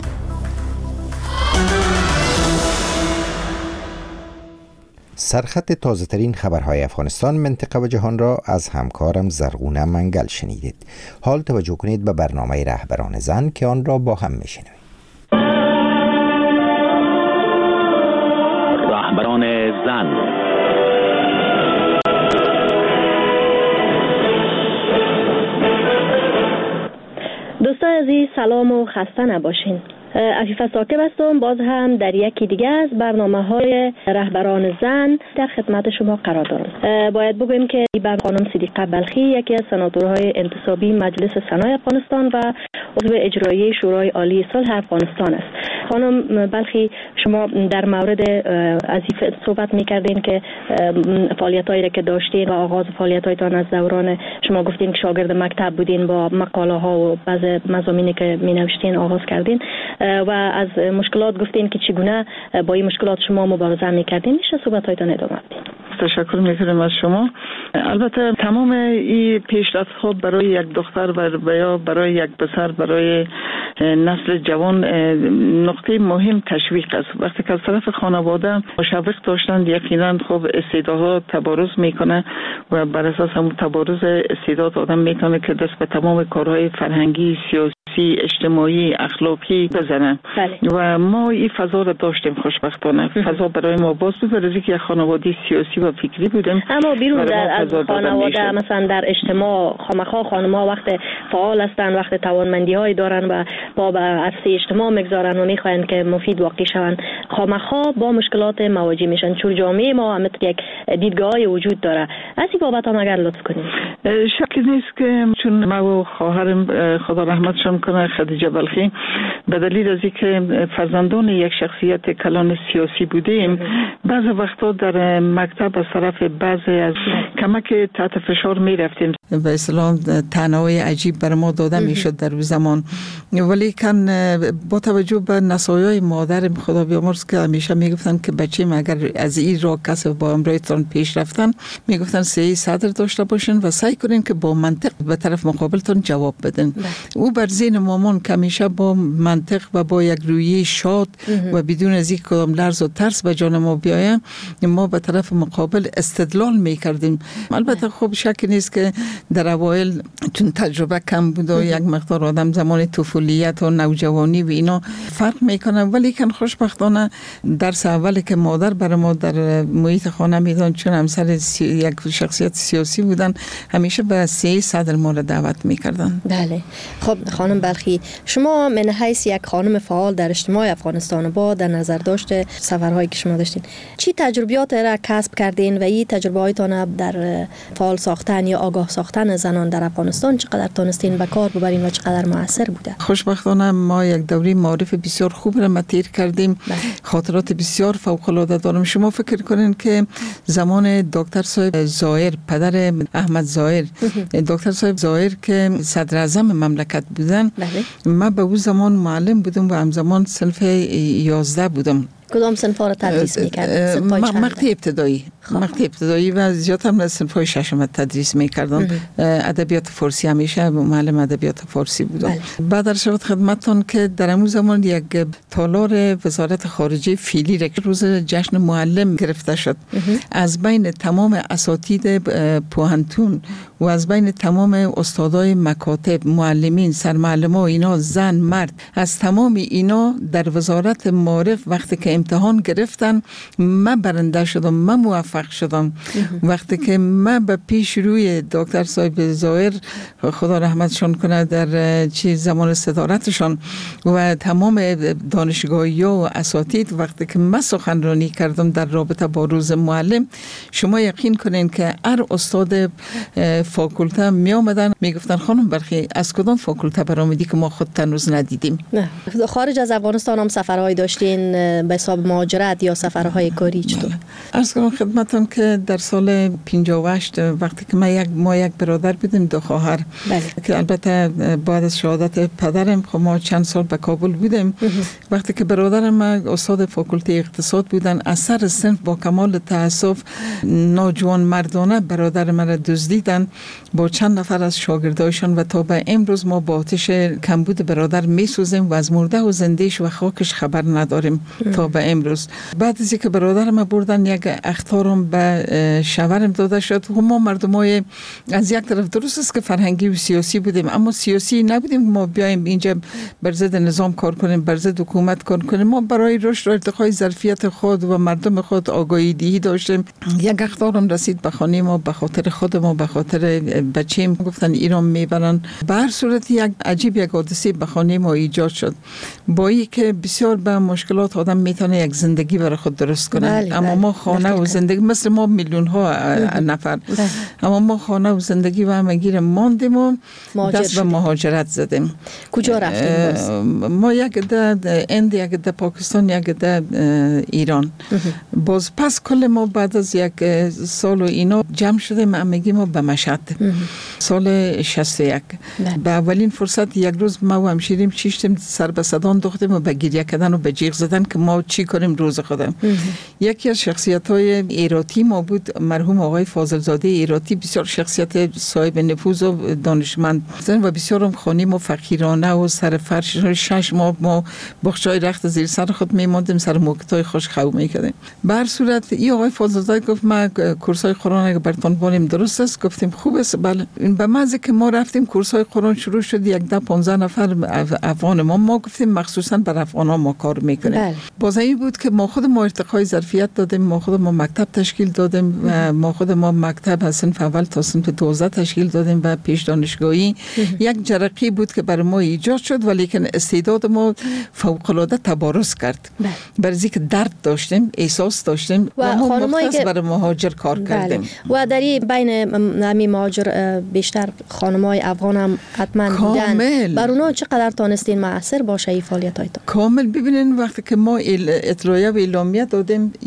سرخط تازه ترین خبرهای افغانستان، منطقه و جهان را از همکارم زرغون منگل شنیدید. حال توجه کنید به برنامه رهبران زن که آن را با هم میشنوید. رهبران زن. دوستان عزیز سلام و خسته نباشین. عفیفه ثاقب هستم. باز هم در یکی دیگه از برنامه های رهبران زن در خدمت شما قرار دارم. باید بگویم که بر خانم صدیقه بلخی یکی از سناتورهای انتصابی مجلس سنای افغانستان و عضو اجرایی شورای عالی صلح افغانستان است. خانم بلخی، شما در مورد وظیفه صحبت می‌کردین که فعالیتایی را که داشتین و آغاز فعالیتایتان از دوران شما گفتین که شاگرد مکتب بودین، با مقاله ها و بعض مضامینی که می‌نوشتین آغاز کردین و از مشکلات گفتین که چگونه با این مشکلات شما مبارزه می‌کردین. میشه صحبتایتان ادامه بدین؟ تشکر میکنم از شما. البته تمام این پیشرفت ها برای یک دختر و یا برای یک پسر، برای نسل جوان نقطه مهم تشویق است. وقتی که از طرف خانواده مشوق داشتند، یقینا خب استعدادها تبارز میکنه و بر اساس همون تبارز استعداد آدم میتونه که دست به تمام کارهای فرهنگی، سیاسی، اجتماعی، اخلاقی بزنه. بله. و ما این فضا را داشتیم خوشبختانه. فضا برای ما باز بود، برای که خانواده سیاسی و فکری بودیم. اما بیرون در از خانواده مثلا در اجتماع خامخا خانم‌ها وقت فعال هستن، وقت توانمندی‌های دارن و با به عرصه اجتماع میگذارن و میخواین که مفید واقع شون، خامخا با مشکلات مواجه میشن. چون جامعه ما هم یک دیدگاهی وجود داره. از این بابت هم اگر لطف کنید. شکی نیست که چون ما و خواهرم خدا رحمتشون کنه خدیجه بلخی به دلیل از اینکه فرزندان یک شخصیت کلان سیاسی بودیم، بعض وقتا در مکتب از طرف بعضی از کمک تحت فشار می رفتیم. به اصطلاح تنوع عجیب بر ما داده می شد در زمان، ولی کن با توجه به نصایح مادرم خدا بیامرز که همیشه می گفتن که بچه‌م اگر از این راه کسب با امرایتان پیش رفتن، می گفتن سعی صدر داشته باشین و سعی کنین که با منطق به طرف مقابلتان جواب بدن. او بر ذهن والدین مامان که همیشه با منطق و با یک رویه شاد و بدون از یک کدام لرز و ترس به جان ما بیایم، ما به طرف مقابل استدلال میکردیم. البته خب شک نیست که در اوایل چون تجربه کم بود و یک مقدار آدم زمان طفولیت و نوجوانی و اینا فرق میکنه، ولی کن خوشبختانه درس اولی که مادر برای ما در محیط خانه میدان، چون همسر سی... یک شخصیت سیاسی بودن، همیشه به سی صدر ما را دعوت میکردن. بله. خب خانم بلخی، شما من حیث یک خانم فعال در اجتماع افغانستان با در نظر داشته سفرهایی که شما داشتین، چی تجربیات را کسب کردین و این تجربه هایتان در فعال ساختن یا آگاه ساختن زنان در افغانستان چقدر تونستین به کار ببرین و چقدر موثر بوده؟ خوشبختانه ما یک دوره معارف بسیار خوب را متیر کردیم. بله. خاطرات بسیار فوق العاده دارم. شما فکر کنین که زمان دکتر صاحب ظاهر، پدر احمد ظاهر، دکتر صاحب ظاهر که صدر اعظم مملکت بودن، بله. من به اون زمان معلم بودم و همزمان صنف یازده بودم. کدام صنفا را تدریس میکردن؟ مقطع ابتدایی مقطع ابتدایی و زیاد هم صنفای ششم تدریس میکردم. ادبیات فارسی، همیشه معلم ادبیات فارسی بودم. بله. بعد از شرط خدمتتون که در اون زمان یک تالار وزارت خارجه فیلی را روز جشن معلم گرفته شد. از بین تمام اساتید پوهنتون و از بین تمام استادای مکاتب، معلمین، سرمعلما، اینا زن مرد، از تمام اینا در وزارت معارف وقتی که امتحان گرفتن، من برنده شدم، من موفق شدم. وقتی که من به پیش روی دکتر صاحب ظاهر، خدا رحمتشون کنه، در چی زمان صدارتشان و تمام دانشگاهی و اساتید، وقتی که من سخنرانی کردم در رابطه با روز معلم، شما یقین کنین که هر استاد فاکولته می آمدن می گفتن خانم برخی از کدام فاکولته برآمدی که ما خود تنوز ندیدیم؟ نه. خارج از افغانستان هم سفرهایی داشتین به حساب مهاجرت یا سفرهای کاری چطور؟ عرض کنم خدمتتون که در سال پنجاه و هشت وقتی که ما یک ما یک برادر بودیم، دو خواهر، بله. که البته بعد از شهادت پدرم خب ما چند سال به کابل بودیم. وقتی که برادرم ما استاد فاکولته اقتصاد بودن، از سر صنف با کمال تأسف ناجوان مردانه برادر من را دزدیدن با چند نفر از شاگردایشان و تا به امروز ما با آتش کمبود برادر میسوزیم و از مرده و زندهش و خاکش خبر نداریم تا به امروز. بعد از اینکه برادر ما بردن، یک اخطارم به شوهرم داده شد. ما مردمای از یک طرف درست است که فرهنگی و سیاسی بودیم، اما سیاسی نبودیم. ما بیایم اینجا بر ضد نظام کار کنیم، بر ضد حکومت کار کنیم. ما برای رشد و ارتقای ظرفیت خود و مردم خود آگاهی دهی داشتیم. یک اخطارم رسید به خانه ما، به خاطر خود ما، به خاطر بچه‌م. گفتن ایران میبرن. به هر صورت یک عجیب یک حادثه به خانه ما ایجاد شد، با اینکه بسیار به مشکلات آدم میتونه یک زندگی برای خود درست کنه. بله، اما بله. ما خانه و زندگی مثل ما میلیون ها نفر، بله. اما ما خانه و زندگی و همگیر ماندیم و دست به مهاجرت زدیم. کجا رفتیم؟ ما یک ده هند، یک ده پاکستان، یک ده ایران. باز پس کل ما بعد از یک سال و اینا جمع شدیم همگی ما به مشهد. سال شصت و یک به اولین فرصت یک روز ما و همشیریم چیشتیم، سر به صدان دختیم و به گریه کردن و به جیغ زدن که ما چی کنیم روز خودم. یکی از شخصیت های ایراتی ما بود، مرحوم آقای فاضل زاده ایراتی، بسیار شخصیت صاحب نفوذ و دانشمند و بسیار هم خانیم و فقیرانه و سر فرش شش ماه ما بخشای رخت زیر سر خود میماندیم، سر موقعای خوش خو میکردیم. به هر صورت این آقای فاضل زاده گفت ما کورسای قرآن اگه براتون بانیم درست است؟ گفتیم خوب است. بله. به محض که ما رفتیم کورسای قرآن شروع شد، یک ده پانزده نفر افغان ما ما گفتیم مخصوصا بر افغانا ما کار میکنیم. بله. باز این بود که ما خود ما ارتقای ظرفیت دادیم، ما خود ما مکتب تشکیل دادیم و ما خود ما مکتب از صنف اول تا صنف دوازده تشکیل دادیم و پیش دانشگاهی. یک جرقی بود که برای ما ایجاد شد، ولی که استعداد ما فوق العاده تبارز کرد. بله. برای اینکه درد داشتیم، احساس داشتیم و, و ما مختص برای مهاجر کار بله. کردیم. و در بین نمی مهاجر بیشتر خانمای افغان هم حتما بودن. بر اونا چقدر تونستین مؤثر باشه این فعالیت‌هایتون؟ کامل. ببینین وقتی که ما اطلاعیه و اعلامیه دادیم، یک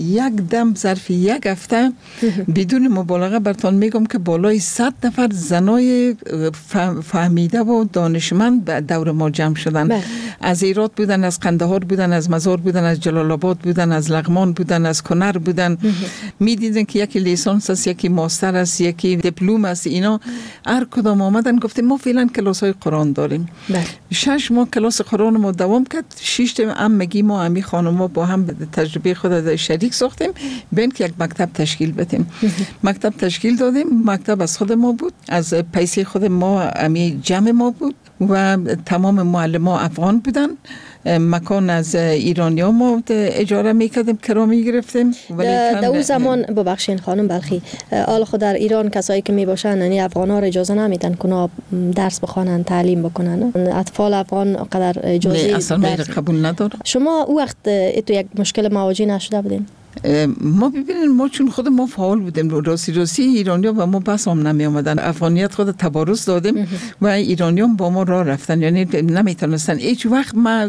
دیدم ظرف یک هفته بدون مبالغه براتون میگم که بالای صد نفر زنای فهمیده و دانشمند به دور ما جمع شدن. بله. از ایرات بودن، از قندهار بودن، از مزار بودن، از جلال آباد بودن، از لغمان بودن، از کنر بودن. میدیدن که یکی لیسانس است، یکی ماستر است، یکی دیپلم است. اینا هر کدام آمدن گفتیم ما فعلا کلاس های قرآن داریم. بله. شش ماه کلاس قرآن ما دوام کرد. شش تا هم مگی ما امی خانم ما با هم تجربه خود شریک ساختیم بین که یک مکتب تشکیل بدیم. مکتب تشکیل دادیم. مکتب از خود ما بود، از پیسه خود ما امی جمع ما بود و تمام معلم ها افغان بودن. مکان از ایرانی ها ما اجاره میکردیم، کرامی گرفتیم. در اون زمان ببخشین خانم بلخی، حال خود در ایران کسایی که میباشن یعنی افغان ها را اجازه نمیدن که درس بخوانن، تعلیم بکنن. اطفال افغان قدر اجازه اصلا قبول نداره. شما او وقت تو یک مشکل مواجه نشده بودین؟ ما ببینید ما چون خود ما فعال بودیم، راستی راستی ایرانی‌ها و ما بس هم نمی آمدن. افغانیت خود تبارز دادیم و ایرانیان با ما راه رفتن، یعنی نمیتونستن. هیچ وقت ما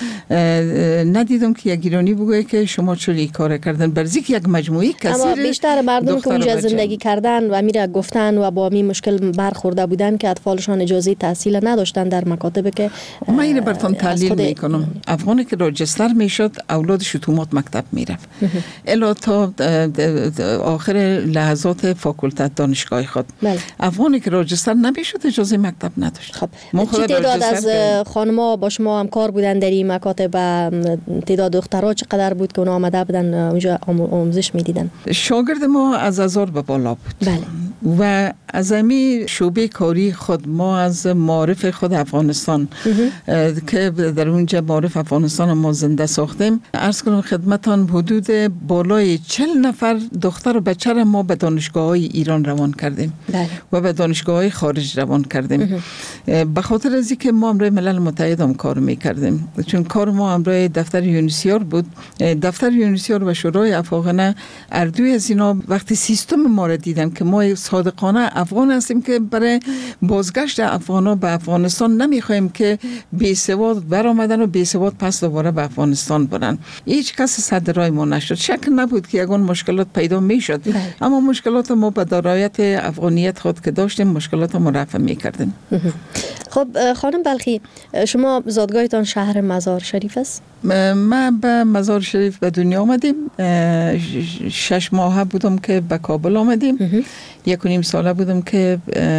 ندیدم که یک ایرانی بگه که شما چرا این کار کردن. برزی که یک مجموعه کثیر، اما بیشتر مردم که اونجا زندگی کردن و میره گفتن و با می مشکل برخورده بودن که اطفالشان اجازه تحصیل نداشتن در مکاتب که ما اینو براتون تحلیل میکنم. افغانی که راجستر میشد اولادش اتومات مکتب میرفت الا تا آخر لحظات فاکولتت دانشگاه خود. بله. افغانی که راجستر نمیشد اجازه مکتب نداشت. خب چه تعداد از خانم‌ها با شما همکار بودن در این مکاتب و تعداد دخترها چقدر بود که اونا آمده بودن اونجا آموزش میدیدن؟ شاگرد ما از هزار به بالا بود. بله. و از امی شعبه کاری خود ما از معارف خود افغانستان که در اونجا معارف افغانستان ما زنده ساختیم، عرض کنم خدمتان حدود بالای چهل نفر دختر و بچه را ما به دانشگاه های ایران روان کردیم. بله. و به دانشگاه های خارج روان کردیم. به خاطر از اینکه ما امروی ملل متحد هم کار میکردیم، چون کار ما امروی دفتر یونیسیار بود. دفتر یونیسیار و شورای افاقنه اردوی از اینا وقتی سیستم ما را دیدن که ما صادقانه افغان هستیم که برای بازگشت افغانا به افغانستان نمیخوایم که بی سواد برآمدن و بی سواد پس دوباره به افغانستان برن. هیچ کس صد رای ما نشد. شک نبود که یگان مشکلات پیدا میشد، اما مشکلات ما به درایت افغانیت خود که داشتیم مشکلات ما رفع میکردیم. خب خانم بلخی، شما زادگاهتان شهر مزار شریف است؟ ما به مزار شریف به دنیا آمدیم. شش ماه بودم که به کابل آمدیم. یک و نیم ساله بودم که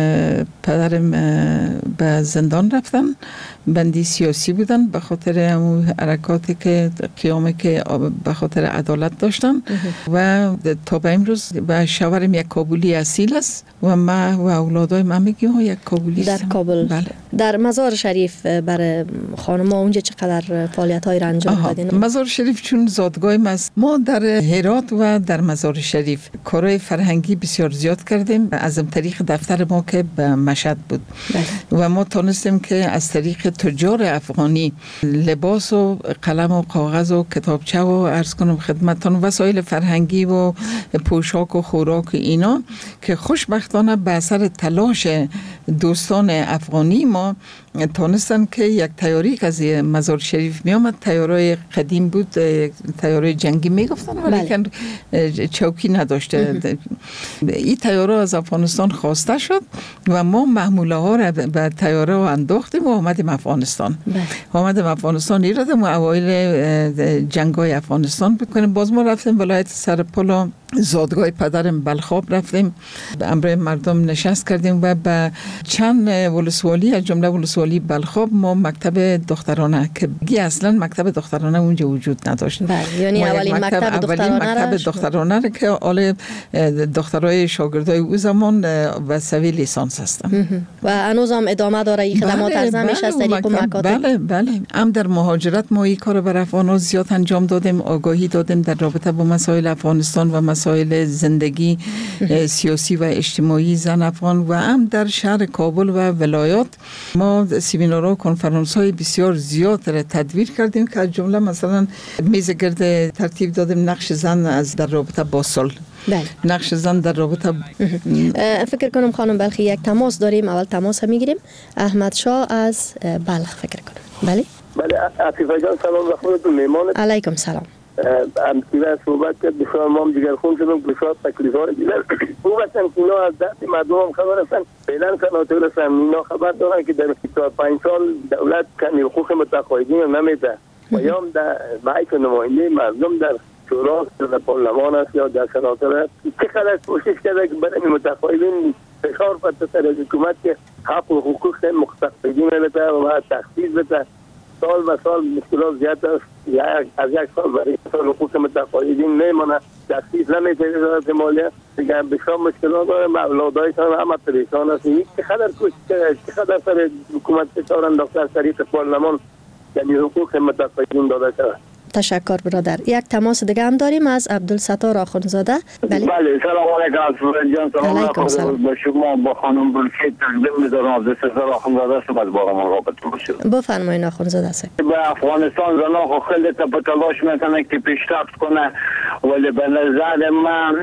پدرم به زندان رفتن، بندی سیاسی بودن به خاطر اون حرکاتی که قیامی که به خاطر عدالت داشتن. و تا به امروز و شوهرم یک کابلی اصیل است و ما و اولادای من میگیم یک کابلی در کابل. بله. در مزار شریف برای خانم‌ها اونجا چقدر فعالیت‌های را انجام دادین؟ مزار شریف چون زادگاه ما است، ما در هرات و در مزار شریف کارهای فرهنگی بسیار زیاد کردیم. از طریق دفتر ما که به مشهد بود. بله. و ما تونستیم که از طریق تجار افغانی لباس و قلم و کاغذ و کتابچه و عرض کنم خدمتتان وسایل فرهنگی و پوشاک و خوراک اینا که خوشبختانه به اثر تلاش دوستان افغانی ما تونستن که یک تیاری که از مزار شریف می آمد، تیارای قدیم بود، تیارای جنگی می گفتن ولی چوکی نداشته. این تیارا از افغانستان خواسته شد و ما محموله ها را به تیاره انداختیم و آمدیم افغانستان. آمدیم افغانستان ایرادم و اوایل جنگ های افغانستان بکنیم. باز ما رفتیم ولایت سرپل، زادگاه پدرم بلخاب رفتیم، به امر مردم نشست کردیم و به چند ولسوالی از جمله ولسوالی بلخاب ما مکتب دخترانه که بگی اصلا مکتب دخترانه اونجا وجود نداشت. بله، یعنی اولین مکتب دخترانه مکتب دخترانه که آل دخترای شاگردای او زمان و سوی لیسانس هستن و هنوز هم ادامه داره این خدمات بله، ارزش میشه از طریق مکاتب. بله بله. هم در مهاجرت ما این کار بر افغان‌ها زیاد انجام دادیم، آگاهی دادیم در رابطه با مسائل افغانستان و مسائل زندگی سیاسی و اجتماعی زن افغان. و هم در شهر کابل و ولایات ما سیمینارها و کنفرانس های بسیار زیاد را تدویر کردیم که از جمله مثلا میز گرد ترتیب دادیم نقش زن از در رابطه با صلح. بله. نقش زن در رابطه فکر کنم خانم بلخی یک تماس داریم، اول تماس میگیریم. احمد شاه از بلخ فکر کنم. بله بله. عفیفه جان سلام و خودتون میمانه. علیکم سلام. امثله صحبت کرد بسیار ما هم دیگر خون شدم بسیار تکلیف های دیگر خوب هستن که اینا از دست مردم هم خبر هستن فعلا سناتور هستن اینا خبر دارن که در پنج سال دولت کمی حقوق متقاعدین نمیده و یا هم در بعض نماینده مردم در شورا در پارلمان است یا در سناتور است چقدر کوشش کرده که برای متقاعدین فشار بده سر حکومت که حق و حقوق متقاعدین بده و تخفیف بده سال به سال مشکلات زیاد است از یک سال برای سال حقوق متقاعدین نمیمانه تخفیف نمیده وزارت مالیه دیگه بسیار مشکلات داره اولادایشان همه پریشان است چقدر کوشش کرده چقدر سر حکومت فشار انداخته از طریق پارلمان یعنی حقوق متقاعدین داده شده. تشکر برادر. یک تماس دیگه هم داریم از عبدالستار آخوندزاده. بله بله سلام علیکم جان سلام سلام با شما با خانم بلکه تقدیم می‌دارم عبدالستار آخوندزاده صحبت با ما رابطه باشید. بفرمایید آخوندزاده است. به افغانستان زنا خیلی تلاش میکنه که پیشرفت کنه ولی به نظر من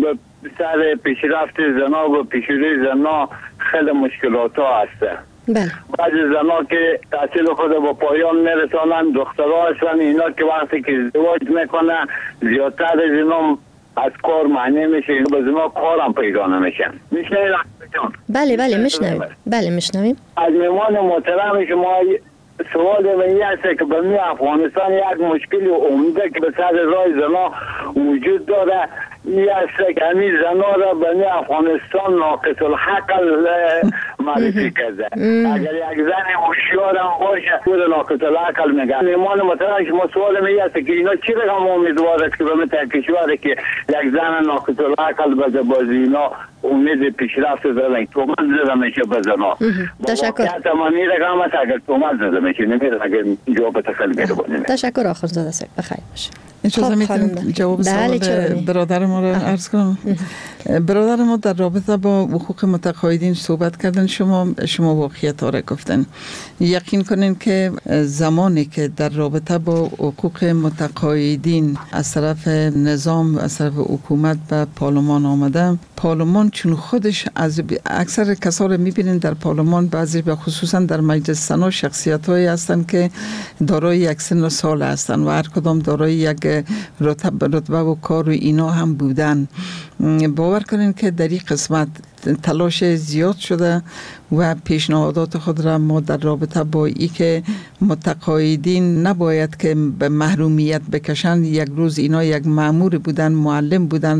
سر پیشرفت زنا و پیشروی زنا خیلی مشکلات ها هست. بله. بعضی زنها که تحصیل خود با پایان نرسانن دخترها هستن اینا که وقتی که ازدواج میکنه زیادتر از اینا از کار معنی میشه اینا به زنا کارم پیدا نمیشن. میشنوید جان؟ بله بله میشنویم. بله میشنویم. از میمان محترم شما سوال من است که برای افغانستان یک مشکلی عمده که به سر راه زنا وجود داره این است که همین زنا را برای افغانستان ناقص العقل معرفی کرده. اگر یک زن هوشیار هم باشه خود ناقص العقل میگه. میمان محترم شما سوال من است که اینا چی رقم امیدوار است که به مثل کشور که یک زن ناقص العقل بده بازی اینا امید پیشرفت دارن تومت زده میشه به زنا. تشکر. تمامی رقم است اگر تومت زده میشه نمیره اگر جواب تسل گیره بودیم. تشکر آخوندزاده است. بخیر باشه. اجازه میتونم جواب سوال برادر ما را عرض کنم. برادر ما در رابطه با حقوق متقاعدین صحبت کردن شما شما واقعیت ها را گفتن. یقین کنین که زمانی که در رابطه با حقوق متقاعدین از طرف نظام از طرف حکومت به پارلمان آمده پارلمان چون خودش از اکثر کسا رو میبینین در پارلمان بعضی به خصوصا در مجلس سنا شخصیت هایی هستند که دارای یک سن و سال هستند و هر کدام دارای یک رتبه رتبه و کار و اینا هم بودن. باور کنین که در این قسمت تلاش زیاد شده و پیشنهادات خود را ما در رابطه با ای که متقاعدین نباید که به محرومیت بکشند یک روز اینا یک مأمور بودن معلم بودن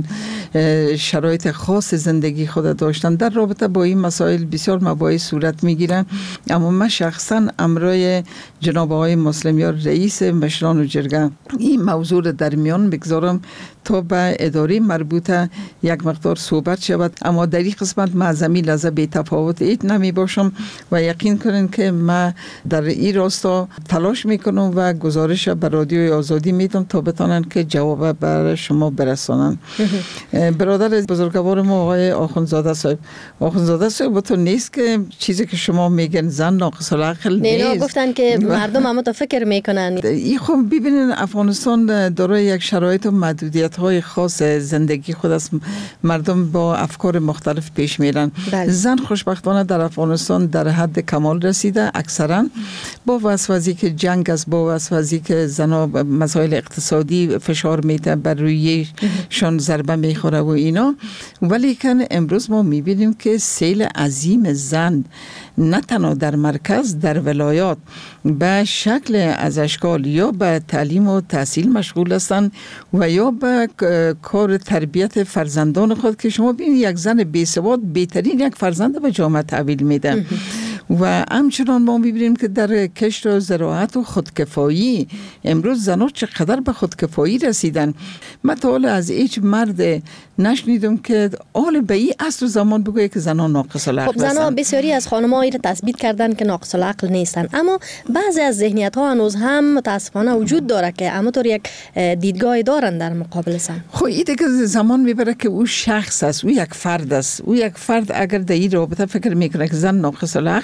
شرایط خاص زندگی خود داشتن در رابطه با این مسائل بسیار مباحث صورت میگیرن اما من شخصا امرای جناب آقای مسلمیار رئیس مشران و جرگه این موضوع در میان بگذارم تا به اداره مربوطه یک مقدار صحبت شود اما در این قسمت معظمی لحظه بی تفاوت ایت نمی باشم و یقین کنین که من در این راستا تلاش میکنم و گزارش به رادیوی آزادی میدم تا بتانن که جواب برای شما برسانن. برادر بزرگوار ما آقای آخوندزاده صاحب آخوندزاده صاحب تو نیست که چیزی که شما میگن زن ناقص العقل نیست. نه گفتن که مردم هم تو فکر میکنن. این خب ببینین افغانستان دارای یک شرایط و محدودیت های خاص زندگی خود است مردم با افکار مختلف پیش میرن. زن خوشبختانه در افغانستان در حد کمال رسیده اکثرا با وسوسه‌ای که جنگ است با وسوسه‌ای که زنا مسائل اقتصادی فشار میده بر روی شان ضربه میخوره و اینا ولی کن امروز ما میبینیم که سیل عظیم زن نه تنها در مرکز در ولایات به شکل از اشکال یا به تعلیم و تحصیل مشغول هستند و یا به کار تربیت فرزندان خود که شما ببینید یک زن بی‌سواد بهترین یک فرزند به جامعه تحویل میده و همچنان ما میبینیم که در کشت و زراعت و خودکفایی امروز زنان چقدر به خودکفایی رسیدن. من تا حالا از هیچ مرد نشنیدم که آل به این عصر و زمان بگوید که زنان ناقص العقل هستند. خب زنان بسیاری از خانم‌ها این تثبیت کردن که ناقص العقل نیستن اما بعضی از ذهنیت ها هنوز هم متاسفانه وجود داره که همونطور یک دیدگاهی دارن در مقابل زن. خب این دیگه زمان میبره که او شخص است او یک فرد است او یک فرد اگر در این رابطه فکر میکنه که زن ناقص العقل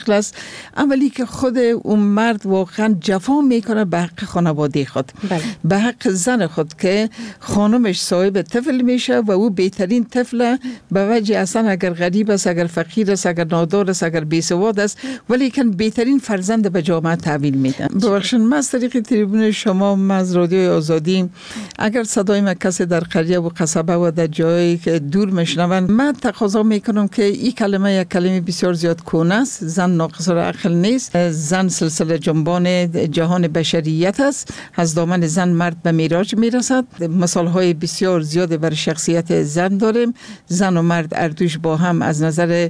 طفل است، اولی که خود اون مرد واقعا جفا میکنه به حق خانواده خود، بله. به حق زن خود که خانمش صاحب طفل میشه و او بهترین طفل به وجه اصلا اگر غریب است، اگر فقیر است، اگر نادار است، اگر بیسواد است، ولی که بهترین فرزند به جامعه تحویل میدن. ببخشید من از طریق تریبون شما از رادیو آزادی اگر صدای من کسی در قریه و قصبه و در جایی که دور میشنون، من تقاضا میکنم که این کلمه یک کلمه بسیار زیاد کهنه است. زن ناقص عقل نیست، زن سلسله جنبان جهان بشریت است، از دامن زن مرد به میراج میرسد. مثال های بسیار زیاد بر شخصیت زن داریم. زن و مرد اردوش با هم از نظر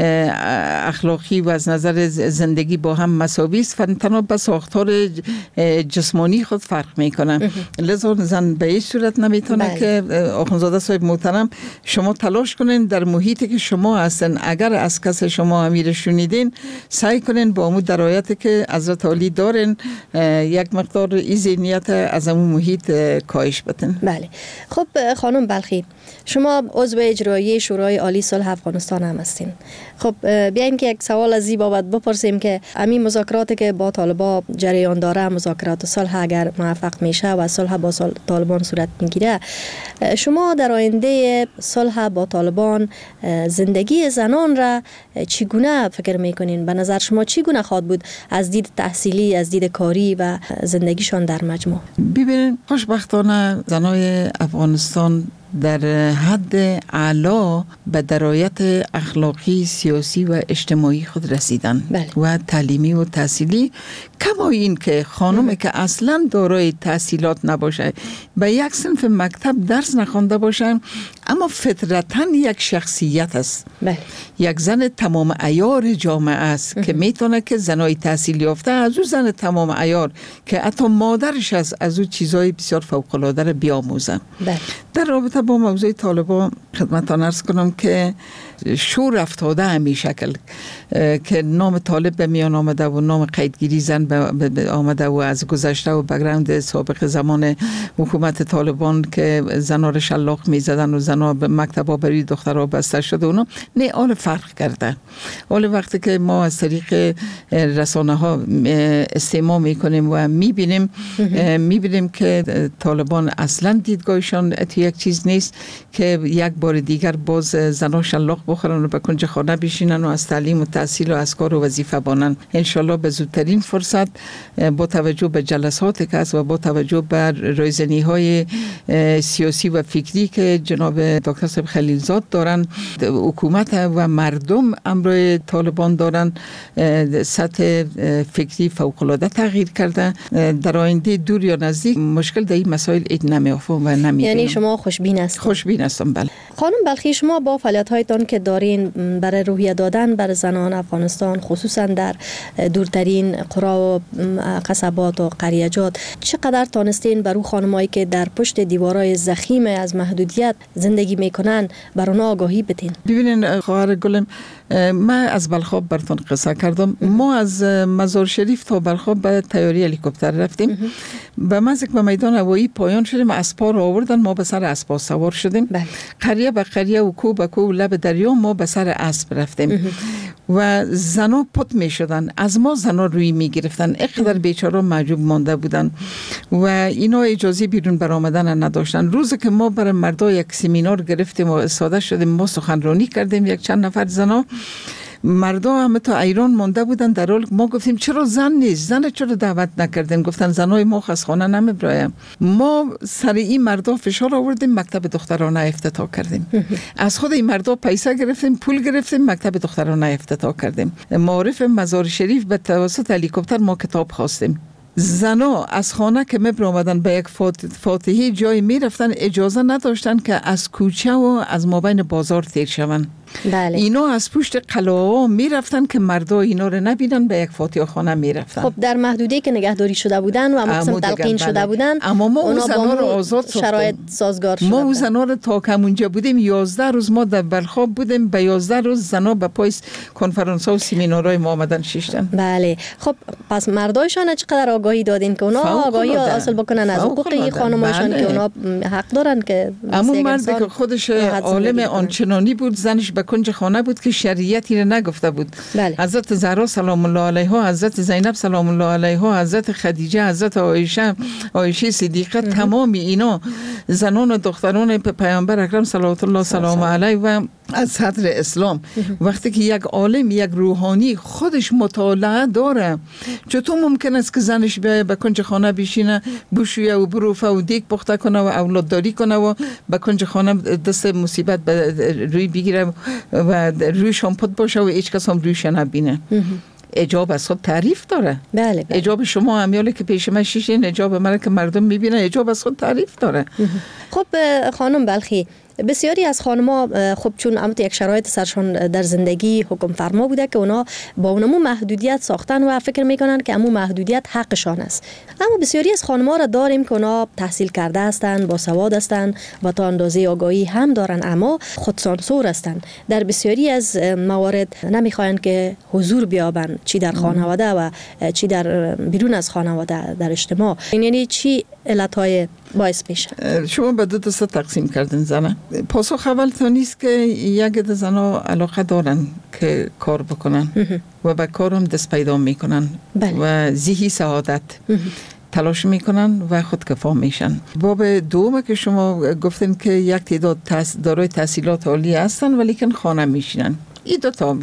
اخلاقی و از نظر زندگی با هم مساوی است، تنها به ساختار جسمانی خود فرق میکنه. لذا زن به این صورت نمیتونه بله. که آخوندزاده صاحب محترم شما تلاش کنین در محیطی که شما هستن، اگر از کس شما امیر شنیدین، سعی کنین با امو درایت که حضرت علی دارن یک مقدار این ذهنیت از امو محیط کاهش بدن. بله. خب خانم بلخی، شما عضو اجرایی شورای عالی صلح افغانستان هم هستین. خب بیاین که یک سوال از این بابت بپرسیم که همین مذاکراتی که با طالبان جریان داره، مذاکرات صلح اگر موفق میشه و صلح با طالبان صورت میگیره، شما در آینده صلح با طالبان زندگی زنان را چگونه فکر میکنین؟ به نظر شما چگونه خواهد بود از دید تحصیلی، از دید کاری و زندگیشان در مجموع؟ ببینید خوشبختانه زنای افغانستان در حد اعلا به درایت اخلاقی، سیاسی و اجتماعی خود رسیدن بله. و تعلیمی و تحصیلی. کما این که خانم که اصلا دارای تحصیلات نباشه، به یک صنف مکتب درس نخوانده باشه، اما فطرتاً یک شخصیت است بله. یک زن تمام عیار جامعه است که میتونه که زنای تحصیل یافته از او زن تمام عیار که حتی مادرش است از او چیزای بسیار فوق‌العاده را بیاموزه بله. در رابطه با موضوع طالبان خدمتتان عرض کنم که شور افتاده همی شکل که نام طالب به میان آمده و نام قیدگیری زن به آمده و از گذشته و بگراند سابق زمان حکومت طالبان که زنها را شلاق می زدن و زنها به مکتبا برای دخترها بسته شده، اونا نه آل فرق کرده. آل وقتی که ما از طریق رسانه ها استماع می کنیم و می بینیم می بینیم که طالبان اصلا دیدگاهشان اتو یک چیز نیست که یک بار دیگر باز زنها شلاق بخورن و به کنج خانه بشینن و از تعلیم و تحصیل و از کار و وظیفه بانن. انشالله به زودترین فرصت با توجه به جلسات که است و با توجه به رایزنی های سیاسی و فکری که جناب دکتر صاحب خلیلزاد دارن، حکومت و مردم امروی طالبان دارن، سطح فکری فوق‌العاده تغییر کرده. در آینده دور یا نزدیک مشکل در این مسائل اید نمیافته و نمیبینم. یعنی شما خوشبین هستید؟ خوشبین هستم بله. خانم بلخی، شما با فعالیت هایتان که دارین برای روحیه دادن بر زنان افغانستان، خصوصا در دورترین قرا و قصبات و قریجات، چقدر تانستین برای خانمایی که در پشت دیوارای ضخیم از محدودیت زندگی میکنن بر اونها آگاهی بدین؟ ببینین خواهر گلم، من از بلخاب براتون قصه کردم. ما از مزار شریف تا بلخاب به تیاری هلیکوپتر رفتیم. به مزک به میدان هوایی پایان شدیم، اسبا رو آوردن، ما به سر اسبا سوار شدیم. بله. قریه به قریه و کو به کو لب دریا ما به سر اسب رفتیم و زنا پت می شدن، از ما زنا روی می گرفتن. اقدر بیچاره معجوب مانده بودن و اینا اجازه بیرون برآمدن نداشتن. روزی که ما برای مردا یک سمینار گرفتیم و استاده شدیم، ما سخنرانی کردیم، یک چند نفر زنا، مردا همه تا ایران مانده بودن. در حال ما گفتیم چرا زن نیست، زن چرا دعوت نکردین؟ گفتن زنای ما از خانه نمیبرایم. ما سر این مردا فشار آوردیم، مکتب دخترانه افتتاح کردیم. از خود این مردا پیسه گرفتیم، پول گرفتیم، مکتب دخترانه افتتاح کردیم. معارف مزار شریف به توسط هلیکوپتر ما کتاب خواستیم. زنا از خانه که می برآمدن به یک فاتحی جای می رفتن، اجازه نداشتن که از کوچه و از مابین بازار تیر شوند. بله. اینا از پشت قلعه می رفتن که مردا اینا رو نبینن، به یک فاتحه خانه می رفتن. خب در محدوده که نگهداری شده بودن و مقسم تلقین شده بله. بودن، اما ما اون زنا رو آزاد ساختیم. شرایط سازگار شده. ما اون زنا رو تا که اونجا بودیم یازده روز ما در بلخاب بودیم، به یازده روز زنا به پای کنفرانس ها و سمینارهای ما آمدن شیشتن. بله. خب پس مردایشان چقدر آگاهی دادین که اونا آگاهی حاصل بکنن از حقوق خانمایشان، که اونا حق دارن که اما مرد که خودش عالم آنچنانی بود، زنش به کنج خانه بود که شریعتی را نگفته بود. بله. حضرت زهرا سلام الله علیها، حضرت زینب سلام الله علیها، حضرت خدیجه، حضرت عایشه، عایشه صدیقه، تمام اینا زنان و دختران پیامبر اکرم صلوات الله سلام علیه و از صدر اسلام. وقتی که یک عالم، یک روحانی خودش مطالعه داره، چطور ممکن است که زنش بیایه به کنج خانه بشینه، بشویه و بروفه و دیگ پخته کنه و اولادداری کنه و به کنج خانه دست مصیبت به روی بگیره و روی شامپت باشه و هیچ کس هم رویش نبینه؟ اجاب از خود تعریف داره. بله بله. اجاب شما امیالی که پیش من شیشین، اجاب من که مردم میبینه، اجاب از خود تعریف داره. خب خانم بلخی، بسیاری از خانم‌ها خب چون امت یک شرایط سرشان در زندگی حکم فرما بوده که اونا با اونمو محدودیت ساختن و فکر میکنن که امو محدودیت حقشان است. اما بسیاری از خانم‌ها را داریم که اونا تحصیل کرده هستند، با سواد هستند و تا اندازه آگاهی هم دارن، اما خودسانسور هستند. در بسیاری از موارد نمیخواین که حضور بیابن، چی در خانواده و چی در بیرون از خانواده، در اجتماع. یعنی چی علتهای باعث میشه؟ شما به دو دسته تقسیم کردین زنه. پاسخ اول تا نیست که یک عده زنها علاقه دارن که کار بکنن و به کارم دست پیدا میکنن و ذیحی سعادت تلاش میکنن و خودکفا میشن. باب دوم که شما گفتین که یک تعداد دارای تحصیلات عالی هستن ولی که خانه میشینن، این دو تا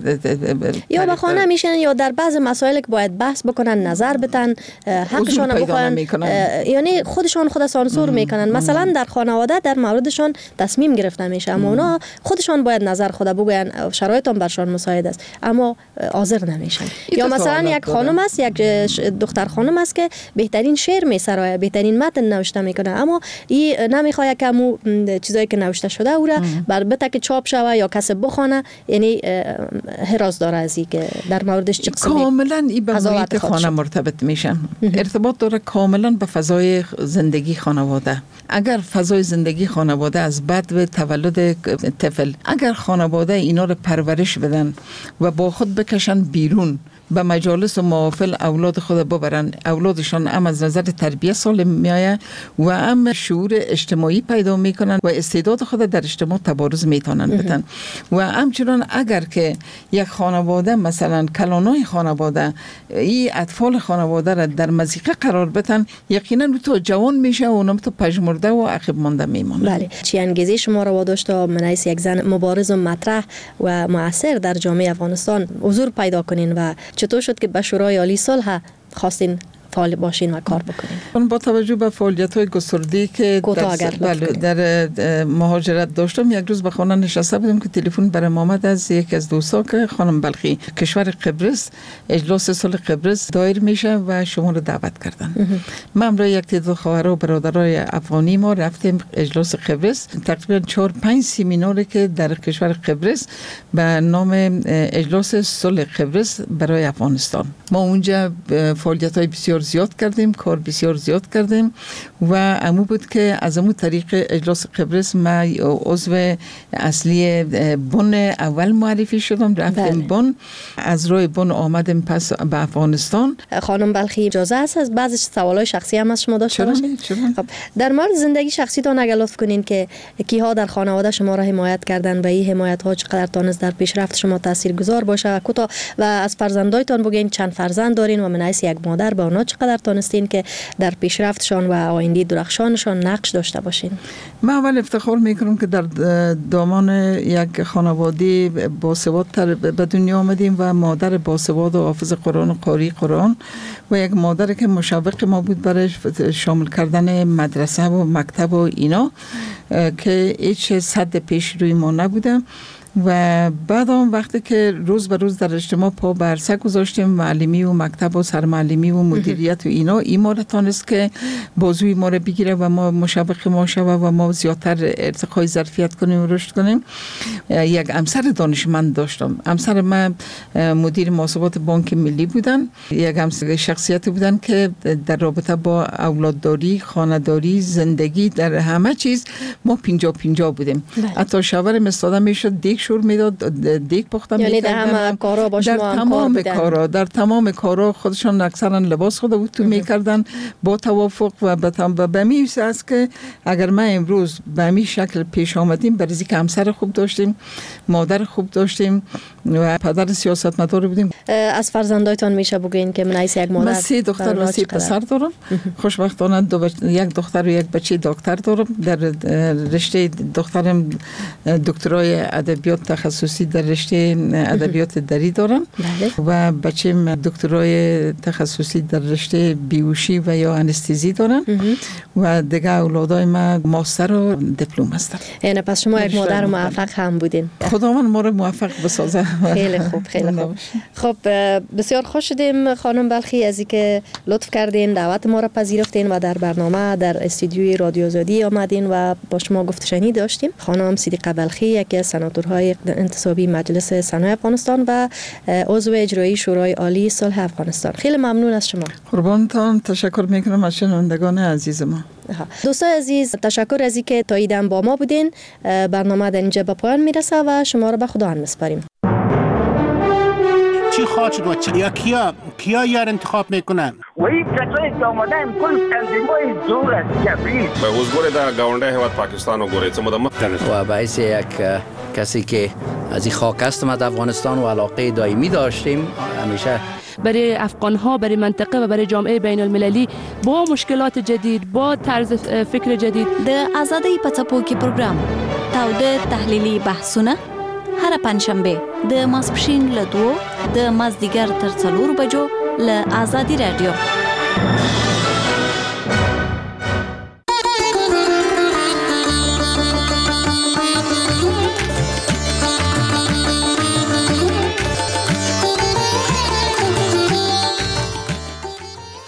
یا به خانه میشن یا در بعض مسائل که باید بحث بکنن، نظر بدن، حقشان رو بخواین، یعنی خودشان خود سانسور میکنن. مثلا در خانواده در موردشان تصمیم گرفته میشه، اما اونا خودشان باید نظر خود بگوین، شرایطم برشان مساعد است اما حاضر نمیشن. یا مثلا یک خانم است، یک دختر خانم است که بهترین شعر میسرایه، بهترین متن نوشته میکنه، اما این نمیخواد که مو چیزایی که نوشته شده او را بر بتک چاپ شوه یا کسی بخونه. یعنی حراس داره از این که در موردش چه قسمی کاملا این به محیط خانه مرتبط میشن. ارتباط داره کاملا به فضای زندگی خانواده. اگر فضای زندگی خانواده از بعد به تولد طفل، اگر خانواده اینا رو پرورش بدن و با خود بکشن بیرون، به مجالس و محافل اولاد خود ببرن، اولادشان هم از نظر تربیت سالم میآید و هم شعور اجتماعی پیدا میکنن و استعداد خود در اجتماع تبارز میتونن بدن. و همچنان اگر که یک خانواده مثلا کلانای خانواده این اطفال خانواده را در مضیقه قرار بدن، یقینا تو جوان میشه و اونم تو پژمرده و عقب مانده میمونه. بله. چی انگیزه شما را واداشت تا منیس یک زن مبارز و مطرح و مؤثر در جامعه افغانستان حضور پیدا کنین و چطور شد که به شورای عالی صلح خواستین فعال باشین و کار بکنین؟ با توجه به فعالیت‌های گسترده‌ای که در, در مهاجرت داشتم، یک روز به خانه نشسته بودم که تلفن برام آمد از یکی از دوستا که خانم بلخی کشور قبرس اجلاس صلح قبرس دایر میشه و شما رو دعوت کردن. من امروز یک تعداد خواهرها و برادرای افغانی ما رفتیم اجلاس قبرس، تقریبا چهار پنج سمیناری که در کشور قبرس به نام اجلاس صلح قبرس برای افغانستان. ما اونجا فعالیت‌های بسیار زیاد کردیم، کار بسیار زیاد کردیم و امو بود که از امو طریق اجلاس قبرس ما عضو اصلی بن اول معرفی شدم، رفتیم بن، از روی بن آمدیم پس به افغانستان. خانم بلخی اجازه است از بعضی سوالای شخصی هم از شما داشته باشم؟ خب در مورد زندگی شخصیتان اگه لطف کنین که کیها در خانواده شما را حمایت کردن و این حمایت ها چقدر تونست در پیشرفت شما تاثیرگذار باشه، کوتاه و از فرزندایتان بگین چند فرزند دارین و من حیث یک مادر به اونا چقدر تونستین که در پیشرفتشان و آینده درخشانشان نقش داشته باشین؟ من اول افتخار میکنم که در دامان یک خانواده باسواد به دنیا آمدیم و مادر باسواد و حافظ قرآن و قاری قرآن و یک مادر که مشوق ما بود برای شامل کردن مدرسه و مکتب و اینا که هیچ صد پیش روی ما نبودم. و بعد آن وقتی که روز به روز در اجتماع پا به عرصه گذاشتیم، معلمی و مکتب و سرمعلمی و مدیریت و اینا، این ما را تانست که بازوی ما را بگیره و ما مشوق ما شوه و ما زیادتر ارتقای ظرفیت کنیم و رشد کنیم. یک همسر دانشمند داشتم. همسر من مدیر محاسبات بانک ملی بودن. یک همسر شخصیت بودن که در رابطه با اولادداری، خانه‌داری، زندگی، در همه چیز ما پنجاه پنجاه بودیم. حتی شاورم استاده میشد دیگه شور میداد، دیگ پخته یعنی میکردن. در همه کارا با شما در تمام کارا در تمام کارا خودشان اکثرا لباس خود بود تو میکردن با توافق و به می است که اگر ما امروز به می شکل پیش آمدیم برای که همسر خوب داشتیم، مادر خوب داشتیم و پدر سیاستمدار بودیم. از فرزندایتان میشه بگین که من ایس یک مادر؟ من سه دختر و سه پسر دارم. خوشبختانه دو بچ... یک دختر و یک بچه دکتر دارم. در رشته دخترم دکترای ادبیات تخصصی در رشته ادبیات دری دارم. بله. و بچه‌م دکترای تخصصی در رشته بیوشی و یا انستزی دارم. و دیگه اولادای من ماستر و دیپلم هستن. یعنی پس شما یک مادر موفق هم بودین. خداوند ما رو موفق بسازه. خیلی خوب، خیلی خوب. خب بسیار خوش شدیم خانم بلخی از اینکه لطف کردین، دعوت ما را پذیرفتین و در برنامه در استودیوی رادیو آزادی آمدین و با شما گفت شنید داشتیم. خانم صدیقه بلخی یکی از سناتورهای انتصابی مجلس صنایع افغانستان و عضو اجرایی شورای عالی صلح افغانستان. خیلی ممنون از شما. قربانتان، تشکر میکنم از شنوندگان عزیز ما. دوستان عزیز، تشکر از اینکه تا ایدن با ما بودین. برنامه در اینجا به پایان میرسه و شما را به خدا میسپاریم. چی خواهد شد و چی؟ یا کیا کیا یار انتخاب میکنن؟ و این کسایی که آمدن کل تنظیمای زور است کبیر به حضور در گاونده حواد پاکستان و گوره چمو دم و باعث یک کسی که از این خاک است ما در افغانستان و علاقه دائمی داشتیم همیشه برای افغان‌ها، برای منطقه و برای جامعه بین المللی با مشکلات جدید، با طرز فکر جدید. د آزادۍ په څپو کې پروګرام تاوده تحلیلي بحثونه هر پنځشنبه د ماسپښین له دوو د مازدیګر تر څلورو بجو له آزادي رادیو.